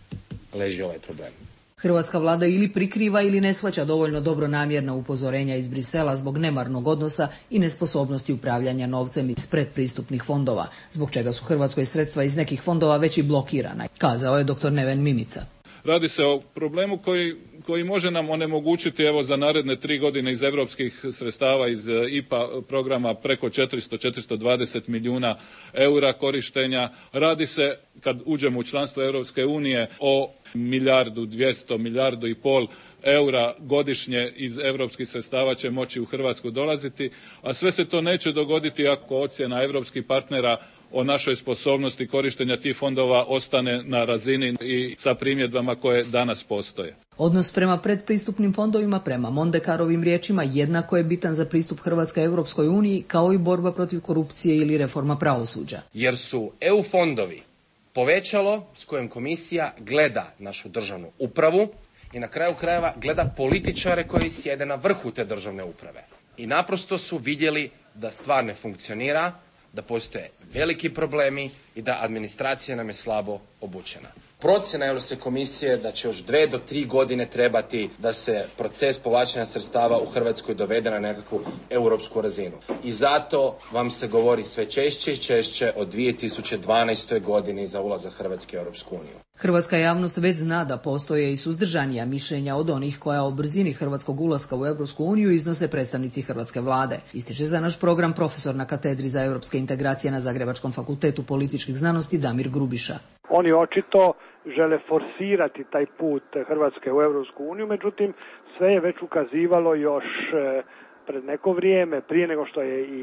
leži ovaj problem. Hrvatska vlada ili prikriva ili ne shvaća dovoljno dobronamjerna upozorenja iz Brisela zbog nemarnog odnosa i nesposobnosti upravljanja novcem iz predpristupnih fondova, zbog čega su Hrvatskoj sredstva iz nekih fondova već i blokirana, kazao je doktor Neven Mimica. Radi se o problemu koji, koji može nam onemogućiti evo za naredne tri godine iz europskih sredstava iz I P A programa preko četiristo do četiristo dvadeset milijuna eura korištenja. Radi se, kad uđemo u članstvo Europske unije, o milijardu dvjesto, milijardu i pol eura godišnje iz europskih sredstava će moći u Hrvatsku dolaziti, a sve se to neće dogoditi ako ocjena europskih partnera o našoj sposobnosti korištenja tih fondova ostane na razini i sa primjedbama koje danas postoje. Odnos prema predpristupnim fondovima, prema Mondekarovim riječima, jednako je bitan za pristup Hrvatske Europskoj uniji kao i borba protiv korupcije ili reforma pravosuđa. Jer su E U fondovi povećalo s kojim komisija gleda našu državnu upravu i na kraju krajeva gleda političare koji sjede na vrhu te državne uprave. I naprosto su vidjeli da stvar ne funkcionira, da postoje veliki problemi i da administracija nam je slabo obučena. Procjena Europske komisije da će još dve do tri godine trebati da se proces povlačenja sredstava u Hrvatskoj dovede na nekakvu europsku razinu. I zato vam se govori sve češće i češće o dvije tisuće dvanaestoj. godini za ulazak Hrvatske u Europsku uniju. Hrvatska javnost već zna da postoje i suzdržanija mišljenja od onih koja o brzini hrvatskog ulaska u Europsku uniju iznose predstavnici hrvatske vlade. Ističe za naš program profesor na katedri za europske integracije na Zagrebačkom fakultetu političkih znanosti Damir Grubiša. Oni očito žele forsirati taj put Hrvatske u Europsku uniju, međutim sve je već ukazivalo još pred neko vrijeme, prije nego što je i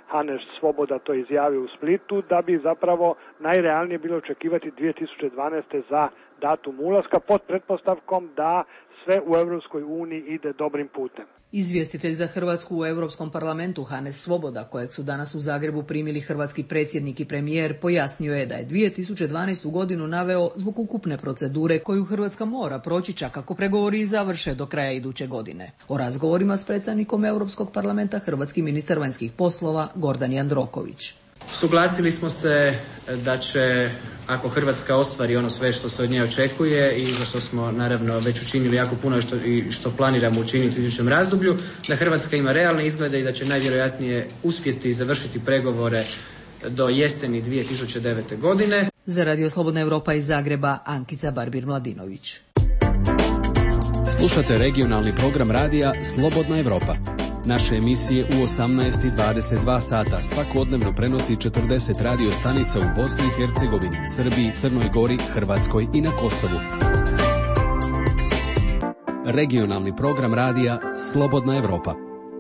Hannes Svoboda to izjavio u Splitu, da bi zapravo najrealnije bilo očekivati dvije tisuće dvanaeste. za datum ulaska pod pretpostavkom da sve u Europskoj uniji ide dobrim putem. Izvjestitelj za Hrvatsku u Europskom parlamentu Hannes Svoboda, kojeg su danas u Zagrebu primili hrvatski predsjednik i premijer, pojasnio je da je dvije tisuće dvanaestu. godinu naveo zbog ukupne procedure koju Hrvatska mora proći čak ako pregovori završe do kraja iduće godine. O razgovorima s predstavnikom Europskog parlamenta hrvatski ministar vanjskih poslova Gordan Jandroković. Suglasili smo se da će, ako Hrvatska ostvari ono sve što se od nje očekuje i za što smo naravno već učinili jako puno što, i što planiramo učiniti u idućem razdoblju, da Hrvatska ima realne izglede i da će najvjerojatnije uspjeti završiti pregovore do jeseni dvije tisuće devete. godine. Za Radio Slobodna Europa iz Zagreba, Ankica Barbir-Mladinović. Slušate regionalni program radija Slobodna Europa. Naše emisije u osamnaest i dvadeset dva sata svakodnevno prenosi četrdeset radio stanica u Bosni i Hercegovini, Srbiji, Crnoj Gori, Hrvatskoj i na Kosovu. Regionalni program radija Slobodna Europa.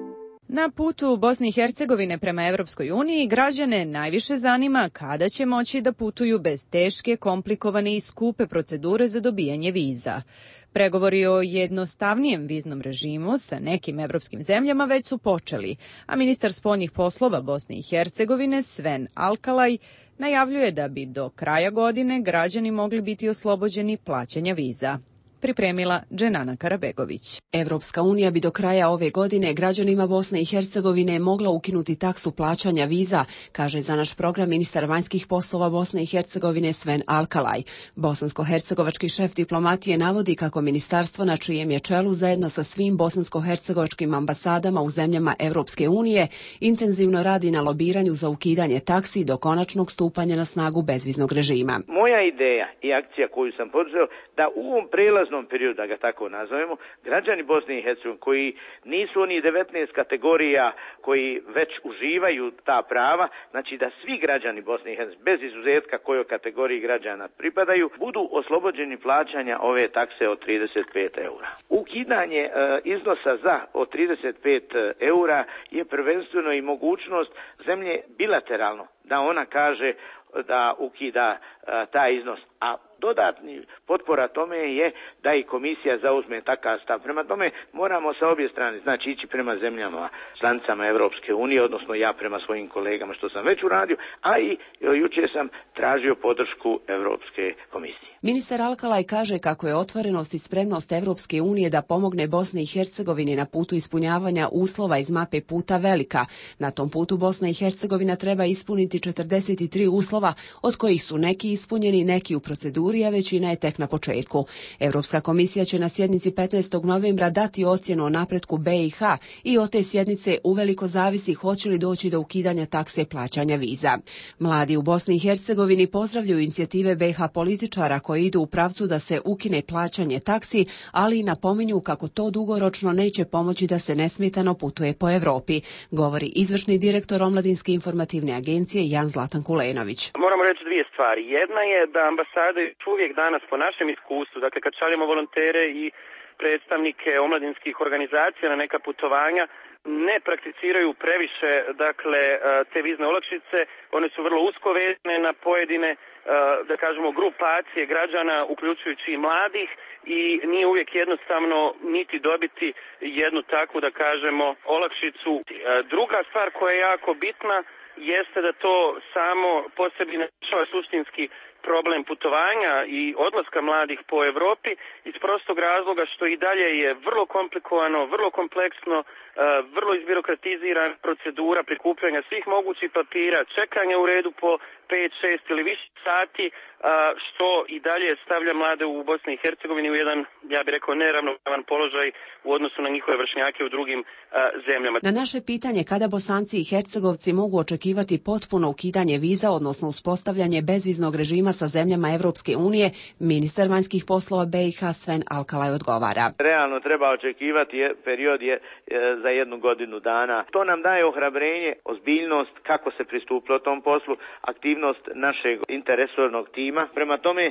Na putu Bosne i Hercegovine prema Evropskoj uniji građane najviše zanima kada će moći da putuju bez teške, komplikovane i skupe procedure za dobijanje viza. Pregovori o jednostavnijem viznom režimu sa nekim evropskim zemljama već su počeli, a ministar spoljnih poslova Bosne i Hercegovine Sven Alkalaj najavljuje da bi do kraja godine građani mogli biti oslobođeni plaćanja viza. Pripremila Dženana Karabegović. Evropska unija bi do kraja ove godine građanima Bosne i Hercegovine mogla ukinuti taksu plaćanja viza, kaže za naš program ministar vanjskih poslova Bosne i Hercegovine Sven Alkalaj. Bosansko-hercegovački šef diplomatije navodi kako ministarstvo na čijem je čelu zajedno sa svim bosansko-hercegovačkim ambasadama u zemljama Evropske unije intenzivno radi na lobiranju za ukidanje taksi do konačnog stupanja na snagu bezviznog režima. Moja ideja i akcija koju sam poduzeo da u ovom prelaznom periodu, da ga tako nazovemo, građani Bosne i Hercegovine koji nisu oni devetnaest kategorija koji već uživaju ta prava, znači da svi građani Bosne i Hercegovine, bez izuzetka kojoj kategoriji građana pripadaju, budu oslobođeni plaćanja ove takse od trideset pet eura. Ukidanje e, iznosa za od trideset pet eura je prvenstveno i mogućnost zemlje bilateralno da ona kaže da ukida a, taj iznos, a dodatni potpora tome je da i komisija zauzme takav stav. Prema tome moramo sa obje strane, znači ići prema zemljama članicama Evropske unije, odnosno ja prema svojim kolegama što sam već uradio, a i jučer sam tražio podršku Evropske komisije. Ministar Alkalaj kaže kako je otvorenost i spremnost Evropske unije da pomogne Bosni i Hercegovini na putu ispunjavanja uslova iz mape puta velika. Na tom putu Bosna i Hercegovina treba ispuniti četrdeset tri uslova, od kojih su neki ispunjeni, neki u proceduri, a većina je tek na početku. Evropska komisija će na sjednici petnaestog novembra dati ocjenu o napretku B i H i od te sjednice uveliko zavisi hoće li doći do ukidanja takse plaćanja viza. Mladi u Bosni i Hercegovini pozdravljaju inicijative B i H političara koji idu u pravcu da se ukine plaćanje taksi, ali i napominju kako to dugoročno neće pomoći da se nesmetano putuje po Evropi, govori izvršni direktor Omladinske informativne agencije Jan Zlatan Kulenović. Moramo reći dvije stvari. Jedna je da ambasade uvijek danas po našem iskustvu, dakle kad šaljemo volontere i predstavnike omladinskih organizacija na neka putovanja, ne prakticiraju previše dakle te vizne olakšice, one su vrlo usko vezane na pojedine da kažemo grupacije građana uključujući i mladih i nije uvijek jednostavno niti dobiti jednu takvu da kažemo olakšicu. Druga stvar koja je jako bitna jeste da to samo po sebi ne rješava suštinski problem putovanja i odlaska mladih po Europi iz prostog razloga što i dalje je vrlo komplikovano, vrlo kompleksno, vrlo izbirokratizirana procedura prikupljanja svih mogućih papira, čekanja u redu po pet, šest ili više sati, što i dalje stavlja mlade u Bosni i Hercegovini u jedan, ja bih rekao, neravnopravan položaj u odnosu na njihove vršnjake u drugim zemljama. Na naše pitanje kada Bosanci i Hercegovci mogu očekivati potpuno ukidanje viza, odnosno uspostavljanje bezviznog režima sa zemljama Evropske unije, ministar vanjskih poslova B i H Sven Alkalaj odgovara. Realno treba očekivati je, period je, je za jednu godinu dana. To nam daje ohrabrenje, ozbiljnost kako se pristupilo tom poslu, aktivnost našeg interresornog tima. Prema tome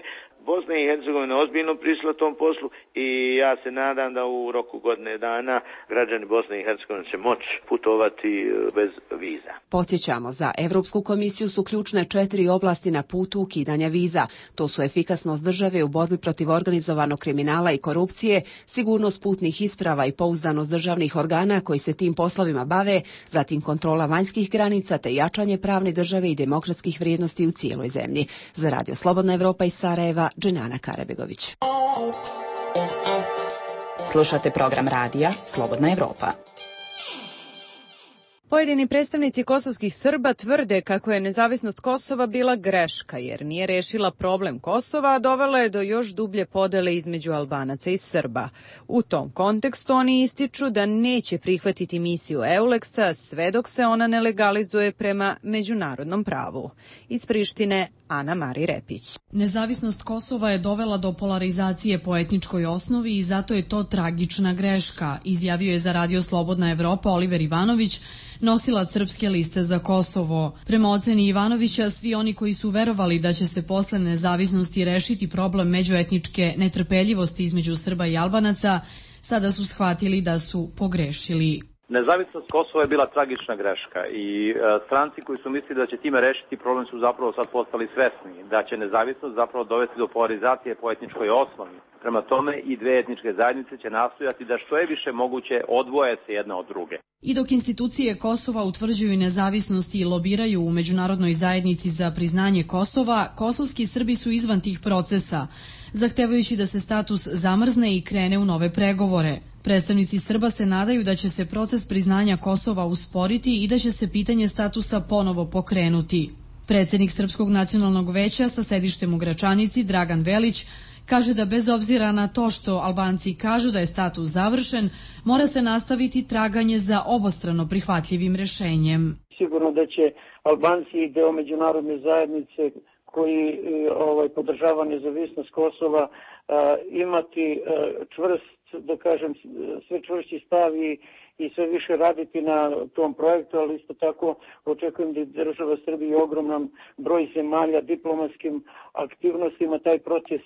Bosna i Hercegovina ozbiljno prišla tom poslu i ja se nadam da u roku godine dana građani Bosne i Hercegovine će moći putovati bez viza. Podsjećamo, za Evropsku komisiju su ključne četiri oblasti na putu ukidanja viza. To su efikasnost države u borbi protiv organizovanog kriminala i korupcije, sigurnost putnih isprava i pouzdanost državnih organa koji se tim poslovima bave, zatim kontrola vanjskih granica te jačanje pravne države i demokratskih vrijednosti u cijeloj zemlji. Za Radio Slobodna Evropa iz Sarajeva, Dženana Karabegović. Slušate program radija Slobodna Evropa. Pojedini predstavnici kosovskih Srba tvrde kako je nezavisnost Kosova bila greška jer nije rešila problem Kosova, a dovela je do još dublje podele između Albanaca i Srba. U tom kontekstu oni ističu da neće prihvatiti misiju Euleksa sve dok se ona ne legalizuje prema međunarodnom pravu. Iz Prištine, Ana Mari Repić. Nezavisnost Kosova je dovela do polarizacije po etničkoj osnovi i zato je to tragična greška, izjavio je za Radio Slobodna Evropa Oliver Ivanović, nosilac Srpske liste za Kosovo. Prema oceni Ivanovića, svi oni koji su verovali da će se posle nezavisnosti rešiti problem međuetničke netrpeljivosti između Srba i Albanaca, sada su shvatili da su pogrešili. Nezavisnost Kosova je bila tragična greška i e, stranci koji su mislili da će time rešiti problem su zapravo sad postali svesni da će nezavisnost zapravo dovesti do polarizacije po etničkoj osnovi. Prema tome i dve etničke zajednice će nastojati da što je više moguće odvoje se jedna od druge. I dok institucije Kosova utvrđuju nezavisnost i lobiraju u međunarodnoj zajednici za priznanje Kosova, kosovski Srbi su izvan tih procesa, zahtevajući da se status zamrzne i krene u nove pregovore. Predstavnici Srba se nadaju da će se proces priznanja Kosova usporiti i da će se pitanje statusa ponovo pokrenuti. Predsednik Srpskog nacionalnog veća sa sedištem u Gračanici, Dragan Velić, kaže da bez obzira na to što Albanci kažu da je status završen, mora se nastaviti traganje za obostrano prihvatljivim rešenjem. Sigurno da će Albanci i deo međunarodne zajednice koji ovaj, podržava nezavisnost Kosova a, imati a, čvrst, da kažem, sve čvršći stav i, i sve više raditi na tom projektu, ali isto tako očekujem da država Srbije ogroman broj zemalja diplomatskim aktivnostima taj proces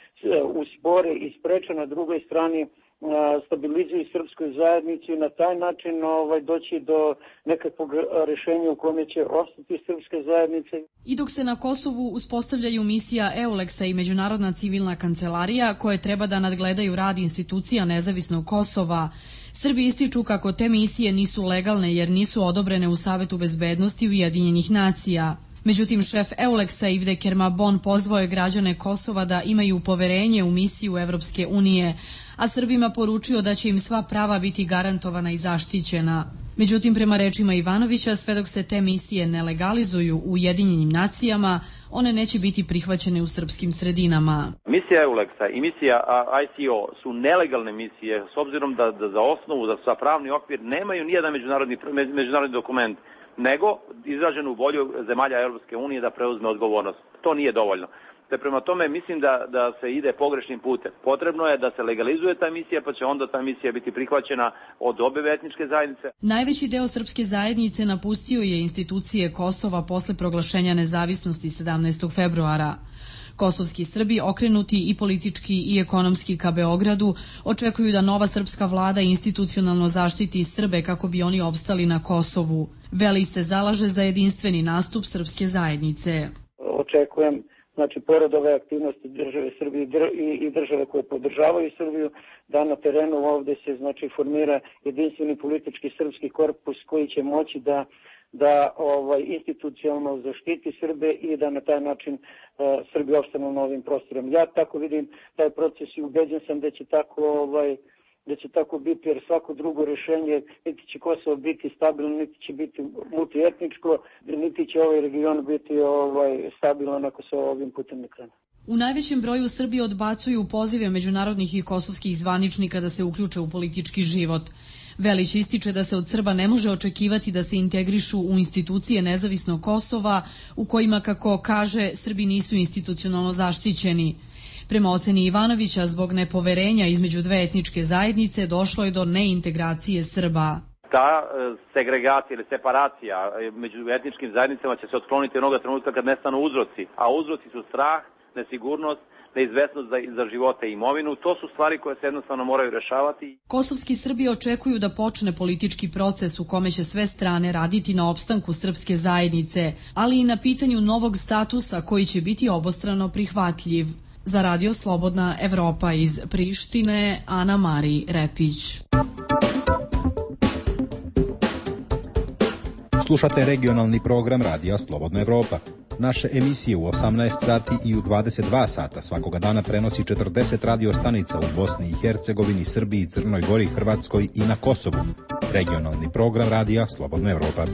uspore i spreče, na drugoj strani stabilizuju srpskoj zajednici i na taj način ovaj, doći do nekakvog rešenja u kome će ostati srpske zajednice. I dok se na Kosovu uspostavljaju misija Euleksa i Međunarodna civilna kancelarija koje treba da nadgledaju rad institucija nezavisnog Kosova, Srbi ističu kako te misije nisu legalne jer nisu odobrene u Savetu bezbednosti Ujedinjenih nacija. Međutim, šef Euleksa Ivde Kermabon pozvao je građane Kosova da imaju poverenje u misiju Evropske unije, a Srbima poručio da će im sva prava biti garantovana i zaštićena. Međutim, prema rečima Ivanovića, sve dok se te misije ne legalizuju u Ujedinjenim nacijama, one neće biti prihvaćene u srpskim sredinama. Misija Euleksa i misija I C O su nelegalne misije s obzirom da, da za osnovu, da za pravni okvir nemaju nijedan međunarodni, međunarodni dokument, nego izraženu volju zemalja Europske unije da preuzme odgovornost. To nije dovoljno. Te prema tome mislim da, da se ide pogrešnim putem. Potrebno je da se legalizuje ta misija, pa će onda ta misija biti prihvaćena od obe etničke zajednice. Najveći deo srpske zajednice napustio je institucije Kosova posle proglašenja nezavisnosti sedamnaestog februara. Kosovski Srbi, okrenuti i politički i ekonomski ka Beogradu, očekuju da nova srpska vlada institucionalno zaštiti Srbe kako bi oni opstali na Kosovu. Velić se zalaže za jedinstveni nastup srpske zajednice. Očekujem, znači, pored ove aktivnosti države Srbije i države koje podržavaju Srbiju, da na terenu ovde se, znači, formira jedinstveni politički srpski korpus koji će moći da da ovaj, institucionalno zaštiti Srbe i da na taj način uh, Srbi opstanu na ovim prostorima. Ja tako vidim taj proces i ubeđen sam da će tako, ovaj, da će tako biti, jer svako drugo rešenje, niti će Kosovo biti stabilno, niti će biti multietničko, niti će ovaj region biti ovaj, stabilan ako se ovim putem ne krene. U najvećem broju Srbi odbacuju pozive međunarodnih i kosovskih zvaničnika da se uključe u politički život. Velić ističe da se od Srba ne može očekivati da se integrišu u institucije nezavisnog Kosova, u kojima, kako kaže, Srbi nisu institucionalno zaštićeni. Prema oceni Ivanovića, zbog nepoverenja između dve etničke zajednice došlo je do neintegracije Srba. Ta segregacija ili separacija među etničkim zajednicama će se otkloniti onoga trenutka kad nestanu uzroci, a uzroci su strah, nesigurnost, neizvesnost za, za živote i imovinu. To su stvari koje se jednostavno moraju rešavati. Kosovski Srbi očekuju da počne politički proces u kome će sve strane raditi na opstanku srpske zajednice, ali i na pitanju novog statusa koji će biti obostrano prihvatljiv. Za Radio Slobodna Evropa iz Prištine, Ana Mari Repić. Slušate regionalni program Radija Slobodna Evropa. Naše emisije u osamnaest sati i u dvadeset dva sata svakoga dana prenosi četrdeset radio stanica u Bosni i Hercegovini, Srbiji, Crnoj Gori, Hrvatskoj i na Kosovu. Regionalni program Radija Slobodna Evropa.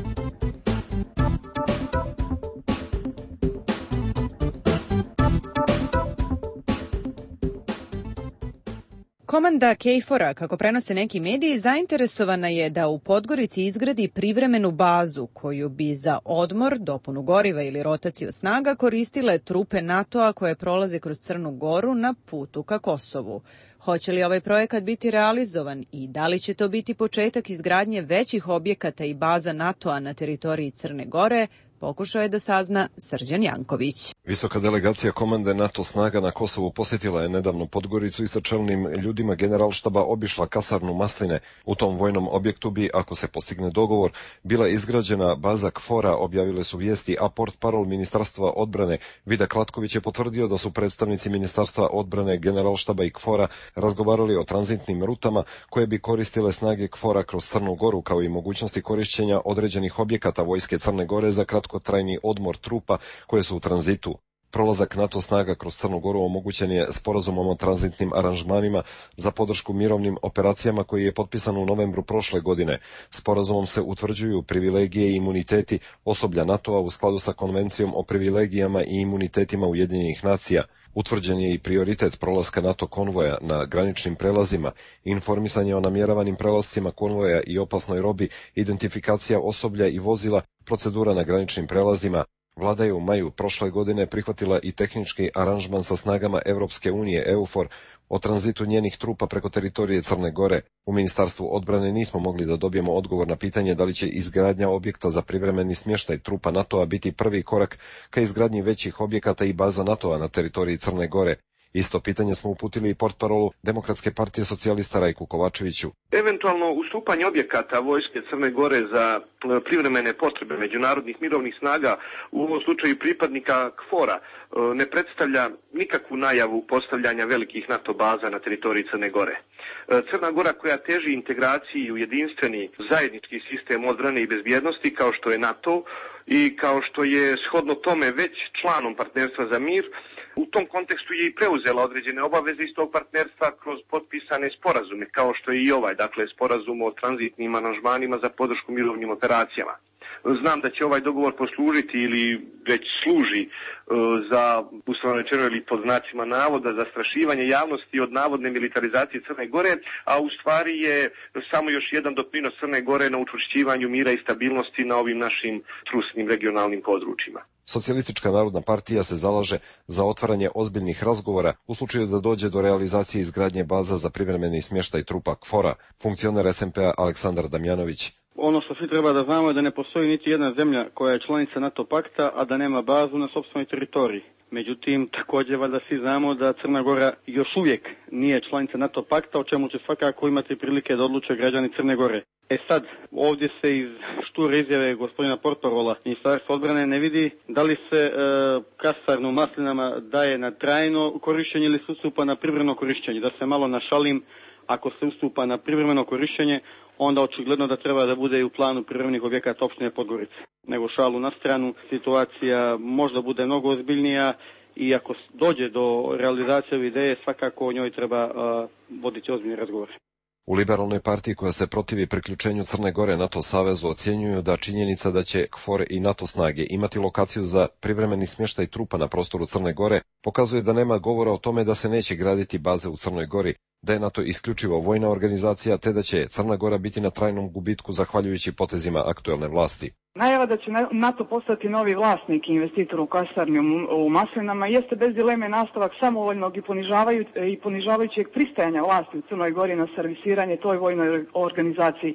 Komanda KFOR-a, kako prenose neki mediji, zainteresovana je da u Podgorici izgradi privremenu bazu koju bi za odmor, dopunu goriva ili rotaciju snaga koristile trupe NATO-a koje prolaze kroz Crnu Goru na putu ka Kosovu. Hoće li ovaj projekat biti realizovan i da li će to biti početak izgradnje većih objekata i baza NATO-a na teritoriji Crne Gore, pokušao je da sazna Srđan Janković. Visoka delegacija komande NATO snaga na Kosovu posjetila je nedavno Podgoricu i sa čelnim ljudima generalštaba obišla kasarnu Masline. U tom vojnom objektu bi, ako se postigne dogovor, bila izgrađena baza KFOR-a, objavile su vijesti, a portparol Ministarstva odbrane Vida Klatković je potvrdio da su predstavnici Ministarstva odbrane, generalštaba i KFOR-a razgovarali o tranzitnim rutama koje bi koristile snage KFOR-a kroz Crnu Goru, kao i mogućnosti korišćenja određenih objekata vojske Crne Gore za kratkotrajni odmor trupa koje su u tranzitu. Prolazak NATO snaga kroz Crnu Goru omogućen je sporazumom o tranzitnim aranžmanima za podršku mirovnim operacijama koji je potpisan u novembru prošle godine. Sporazumom se utvrđuju privilegije i imuniteti osoblja NATO-a u skladu sa konvencijom o privilegijama i imunitetima Ujedinjenih nacija. Utvrđen je i prioritet prolaska NATO konvoja na graničnim prelazima, informisanje o namjeravanim prelascima konvoja i opasnoj robi, identifikacija osoblja i vozila, procedura na graničnim prelazima. Vlada je u maju prošle godine prihvatila i tehnički aranžman sa snagama Evropske unije EUFOR o tranzitu njenih trupa preko teritorije Crne Gore. U Ministarstvu odbrane nismo mogli da dobijemo odgovor na pitanje da li će izgradnja objekta za privremeni smještaj trupa NATO-a biti prvi korak ka izgradnji većih objekata i baza NATO-a na teritoriji Crne Gore. Isto pitanje smo uputili i portparolu Demokratske partije socijalista Rajku Kovačeviću. Eventualno ustupanje objekata vojske Crne Gore za privremene potrebe međunarodnih mirovnih snaga, u ovom slučaju pripadnika KFOR-a, ne predstavlja nikakvu najavu postavljanja velikih NATO baza na teritoriji Crne Gore. Crna Gora, koja teži integraciji u jedinstveni zajednički sistem odbrane i bezbjednosti kao što je NATO i kao što je shodno tome već članom partnerstva za mir, u tom kontekstu je i preuzela određene obaveze iz tog partnerstva kroz potpisane sporazume, kao što je i ovaj, dakle sporazum o tranzitnim aranžmanima za podršku mirovnim operacijama. Znam da će ovaj dogovor poslužiti ili već služi e, za, uslovno rečeno ili pod znacima navoda, zastrašivanje javnosti od navodne militarizacije Crne Gore, a u stvari je samo još jedan doprinos Crne Gore na učvršćivanju mira i stabilnosti na ovim našim trusnim regionalnim područjima. Socijalistička narodna partija se zalaže za otvaranje ozbiljnih razgovora u slučaju da dođe do realizacije izgradnje baza za privremeni smještaj trupa KFOR-a. Funkcioner es em pe-a Aleksandar Damjanović. Ono što svi treba da znamo je da ne postoji niti jedna zemlja koja je članica NATO pakta, a da nema bazu na sopstvenoj teritoriji. Međutim, također valjda svi znamo da Crna Gora još uvijek nije članica NATO pakta, o čemu će svakako imati prilike da odluče građani Crne Gore. E sad, ovdje se iz šture izjave gospodina portparola Ministarstva odbrane ne vidi da li se e, kasarnu Maslinama daje na trajno korištenje ili se ustupa na privremeno korištenje. Da se malo našalim, ako se ustupa na privremeno korištenje, onda očigledno da treba da bude i u planu privremenih objekata opštine Podgorice. Nego šalu na stranu, situacija možda bude mnogo ozbiljnija i ako dođe do realizacije ove ideje, svakako o njoj treba uh, voditi ozbiljni razgovor. U liberalnoj partiji koja se protivi priključenju Crne Gore NATO savezu ocjenjuju da činjenica da će KFOR i NATO snage imati lokaciju za privremeni smještaj trupa na prostoru Crne Gore pokazuje da nema govora o tome da se neće graditi baze u Crnoj Gori, da je NATO isključivo vojna organizacija te da će Crna Gora biti na trajnom gubitku zahvaljujući potezima aktuelne vlasti. Najava da će NATO postati novi vlasnik i investitor u kasarni u Maslinama jeste bez dileme nastavak samovoljnog i, ponižavaju, i ponižavajućeg pristajanja vlasti u Crnoj Gori na servisiranje toj vojnoj organizaciji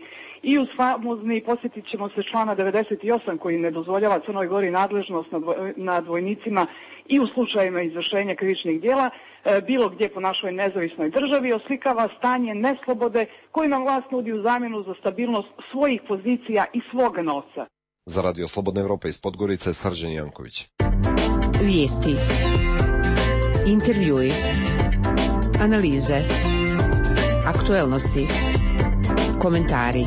i uz famozni, posjetit ćemo se člana devedeset osam koji ne dozvoljava Crnoj Gori nadležnost nad vojnicima i u slučajima izvršenja krivičnih djela, bilo gdje po našoj nezavisnoj državi, oslikava stanje neslobode koju nam vlast nudi u zamjenu za stabilnost svojih pozicija i svoga novca. Za Radio Slobodna Evropa iz Podgorice, Srđan Janković. Vijesti, intervjui, analize, aktuelnosti, komentari.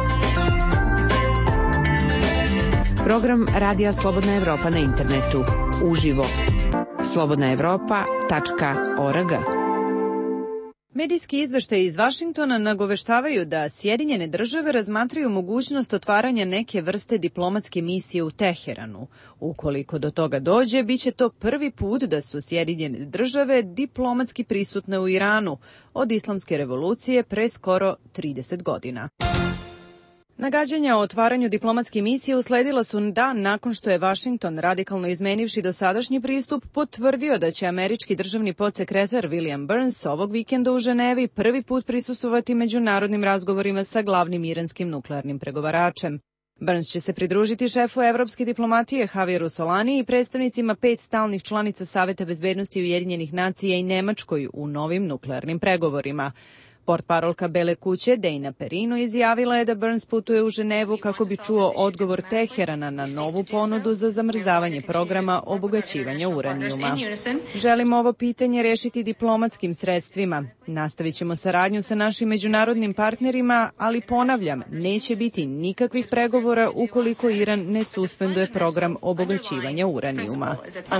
Program Radija Slobodna Evropa na internetu, uživo. slobodna evropa tačka org. Medijski izveštaji iz Vašingtona nagoveštavaju da Sjedinjene države razmatraju mogućnost otvaranja neke vrste diplomatske misije u Teheranu. Ukoliko do toga dođe, biće to prvi put da su Sjedinjene države diplomatski prisutne u Iranu od islamske revolucije pre skoro trideset godina. Nagađanja o otvaranju diplomatske misije usledila su dan nakon što je Vašington, radikalno izmenivši dosadašnji pristup, potvrdio da će američki državni podsekretar William Burns ovog vikenda u Ženevi prvi put prisustvovati međunarodnim razgovorima sa glavnim iranskim nuklearnim pregovaračem. Burns će se pridružiti šefu evropske diplomatije Javieru Solani i predstavnicima pet stalnih članica Saveta bezbednosti Ujedinjenih nacija i Nemačkoj u novim nuklearnim pregovorima. Portparolka Bele kuće Dana Perino izjavila je da Burns putuje u Ženevu kako bi čuo odgovor Teherana na novu ponudu za zamrzavanje programa obogaćivanja uranijuma. Želimo ovo pitanje rešiti diplomatskim sredstvima. Nastavit ćemo saradnju sa našim međunarodnim partnerima, ali ponavljam, neće biti nikakvih pregovora ukoliko Iran ne suspenduje program obogaćivanja uranijuma.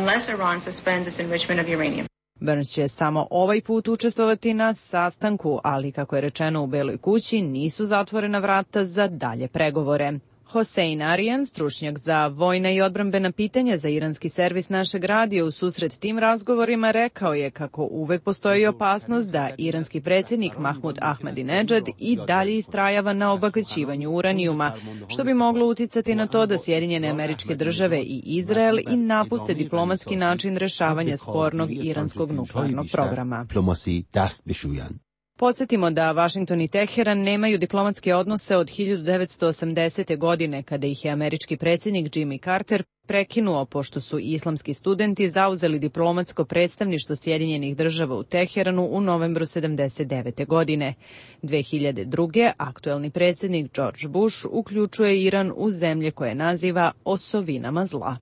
Burns će samo ovaj put učestvovati na sastanku, ali kako je rečeno u Beloj kući, nisu zatvorena vrata za dalje pregovore. Hossein Arian, stručnjak za vojna i odbrambena pitanja za iranski servis našeg radija, u susret tim razgovorima rekao je kako uvek postoji opasnost da iranski predsjednik Mahmud Ahmadinejad i dalje istrajava na obogaćivanju uranijuma, što bi moglo uticati na to da Sjedinjene Američke Države i Izrael i napuste diplomatski način rešavanja spornog iranskog nuklearnog programa. Podsjetimo da Vašington i Teheran nemaju diplomatske odnose od hiljadu devetsto osamdesete. godine, kada ih je američki predsjednik Jimmy Carter prekinuo pošto su islamski studenti zauzeli diplomatsko predstavništvo Sjedinjenih država u Teheranu u novembru sedamdeset devete. godine. dve hiljade druge. aktuelni predsjednik George Bush uključuje Iran u zemlje koje naziva osovinama zla.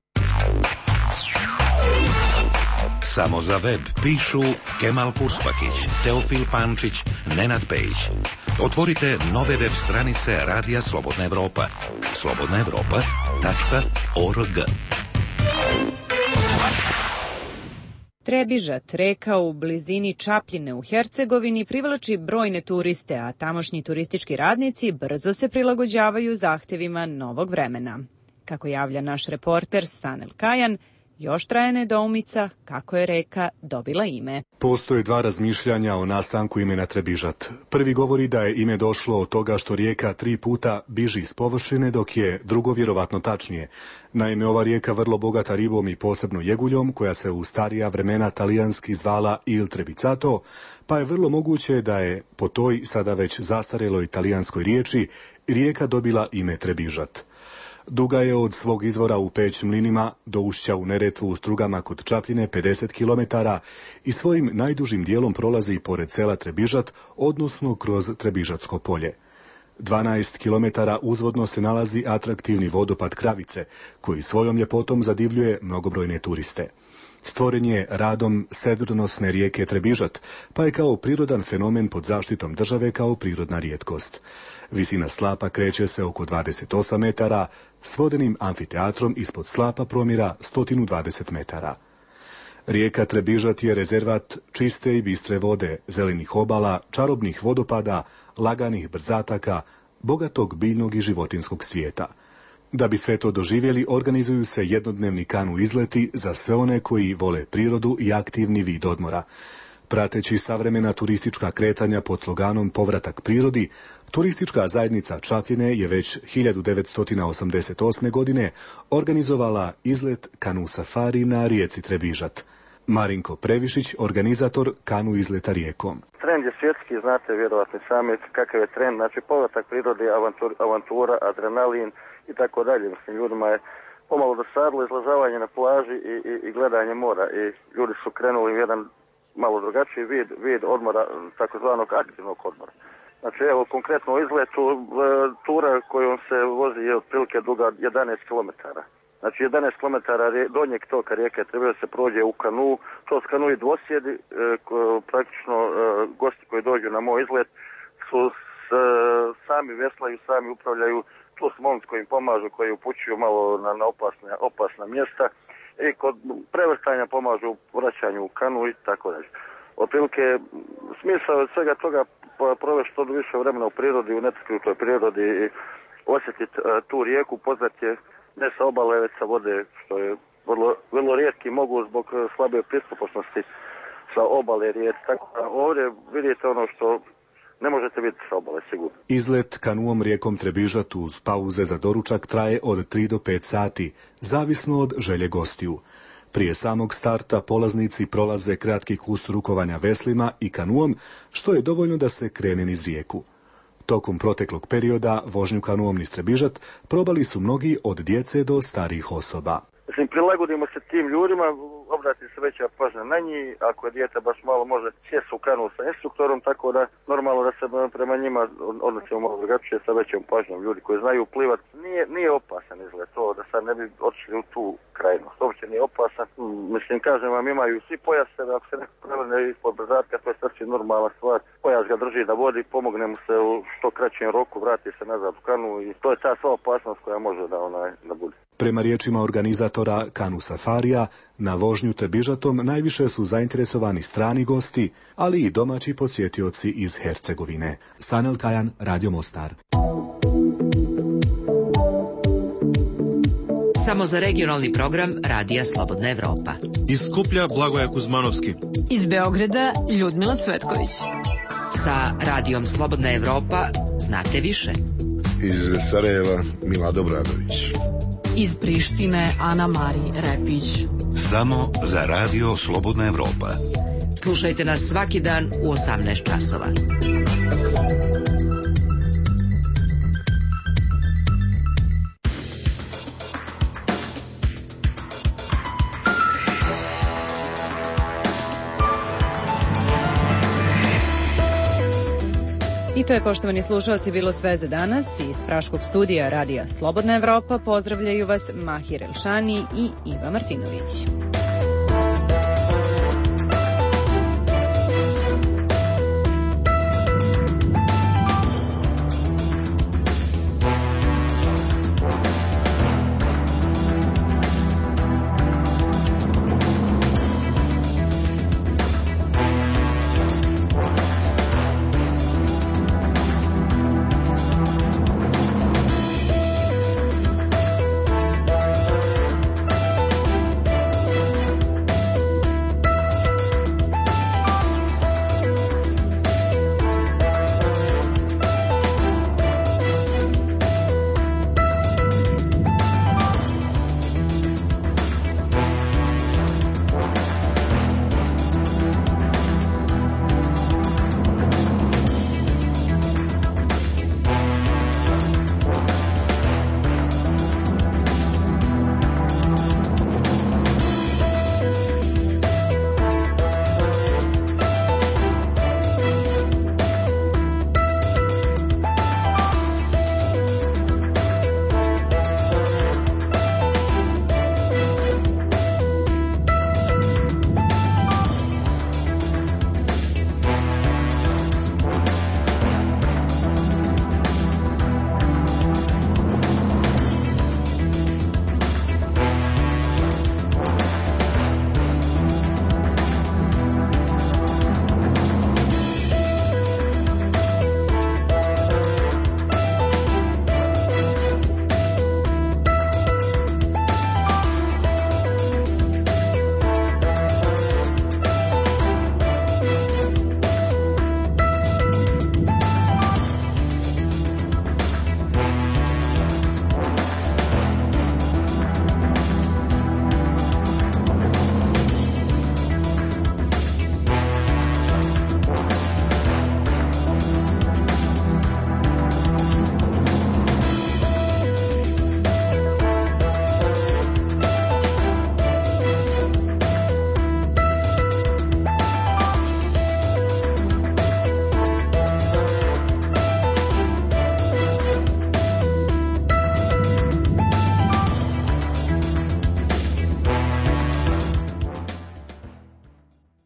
Samo za web pišu Kemal Kurspakić, Teofil Pančić, Nenad Pejić. Otvorite nove web stranice Radija Slobodna Evropa. slobodna evropa tačka org. Trebižat, reka u blizini Čapljine u Hercegovini, privlači brojne turiste, a tamošnji turistički radnici brzo se prilagođavaju zahtjevima novog vremena. Kako javlja naš reporter Sanel Kajan, još traje nedoumica kako je reka dobila ime. Postoje dva razmišljanja o nastanku imena Trebižat. Prvi govori da je ime došlo od toga što rijeka tri puta biži iz površine, dok je drugo vjerovatno tačnije. Naime, ova rijeka vrlo bogata ribom i posebno jeguljom, koja se u starija vremena talijanski zvala Il Trebicato, pa je vrlo moguće da je po toj sada već zastareloj talijanskoj riječi rijeka dobila ime Trebižat. Duga je od svog izvora u Peć mlinima do ušća u Neretvu u Strugama kod Čapljine pedeset kilometara i svojim najdužim dijelom prolazi pored sela Trebižat, odnosno kroz Trebižatsko polje. dvanaest kilometara uzvodno se nalazi atraktivni vodopad Kravice, koji svojom ljepotom zadivljuje mnogobrojne turiste. Stvoren je radom sedronosne rijeke Trebižat, pa je kao prirodan fenomen pod zaštitom države kao prirodna rijetkost. Visina slapa kreće se oko dvadeset osam metara, s vodenim amfiteatrom ispod slapa promjera sto dvadeset metara. Rijeka Trebižat je rezervat čiste i bistre vode, zelenih obala, čarobnih vodopada, laganih brzataka, bogatog biljnog i životinskog svijeta. Da bi sve to doživjeli, organizuju se jednodnevni kanu izleti za sve one koji vole prirodu i aktivni vid odmora. Prateći savremena turistička kretanja pod sloganom Povratak prirodi, turistička zajednica Čapljine je već hiljadu devetsto osamdeset osme. godine organizovala izlet kanu safari na rijeci Trebižat. Marinko Previšić, organizator kanu izleta rijekom. Trend je svjetski, znate vjerovatno sami kakav je trend, znači povratak prirode, avantur, avantura, adrenalin i tako dalje. Mislim, ljudima je pomalo dosadilo izlažavanje na plaži i, i, i gledanje mora i ljudi su krenuli u jedan malo drugačiji vid, vid odmora, takozvanog aktivnog odmora. Znači evo konkretno u izletu tura kojom se vozi je otprilike duga jedanaest kilometara. Znači jedanaest kilometara donjeg toka rijeke treba da se prođe u kanu, to su kanuji dvosjedi, e, praktično e, gosti koji dođu na moj izlet su s, e, sami veslaju, sami upravljaju, tu su momci koji im pomažu, koji upućuju malo na, na opasne, opasna mjesta i kod prevrtanja pomažu u vraćanju u kanu i tako dalje. Otprilike smisao od svega toga provesti što više vremena u prirodi, u netaknutoj prirodi i osjetiti uh, tu rijeku, poznati je ne sa obale, već sa vode, što je vrlo, vrlo rijetki mogu zbog slabe pristupačnosti sa obale rijeke. Tako da ovdje vidite ono što ne možete vidjeti sa obale, sigurno. Izlet kanuom rijekom Trebižat uz pauze za doručak traje od tri do pet sati, zavisno od želje gostiju. Prije samog starta polaznici prolaze kratki kurs rukovanja veslima i kanuom, što je dovoljno da se krene niz rijeku. Tokom proteklog perioda vožnju kanuom niz Trebižat probali su mnogi od djece do starijih osoba. Mislim, prilagodimo se tim ljudima, obrati se veća pažnja na njih, ako je dijete baš malo može sjesti u kanu sa instruktorom, tako da normalno da se prema njima odnosimo malo drugačije sa većom pažnjom. Ljudi koji znaju plivat, nije, nije opasan izgled to, da sad ne bi otišli u tu krajnost. Uopće nije opasan. Mislim, kažem vam, imaju svi pojaseve, ako se neko prevrne ispod brzatka, to je sasvim normalna stvar. Pojas ga drži da vodi, pomogne mu se u što kraćem roku, vrati se nazad u kanu i to je ta sva opasnost koja može da, onaj, da bude. Prema riječima organizatora kanu safarija, na vožnju Trebižatom najviše su zainteresovani strani gosti, ali i domaći posjetioci iz Hercegovine. Sanel Kajan, Radio Mostar. Samo za regionalni program Radija Slobodna Evropa. Iz Skuplja Blagoja Kuzmanovski. Iz Beograda Ljudmila Cvetković. Sa Radijom Slobodna Evropa znate više. Iz Sarajeva Milado Bradović. Iz Prištine Ana Mari Repić. Samo za Radio Slobodna Evropa. Slušajte nas svaki dan u osamnaest časova. I to je, poštovani slušalci, bilo sve za danas. Iz Praškog studija Radija Slobodna Evropa pozdravljaju vas Mahir Elšani i Iva Martinović.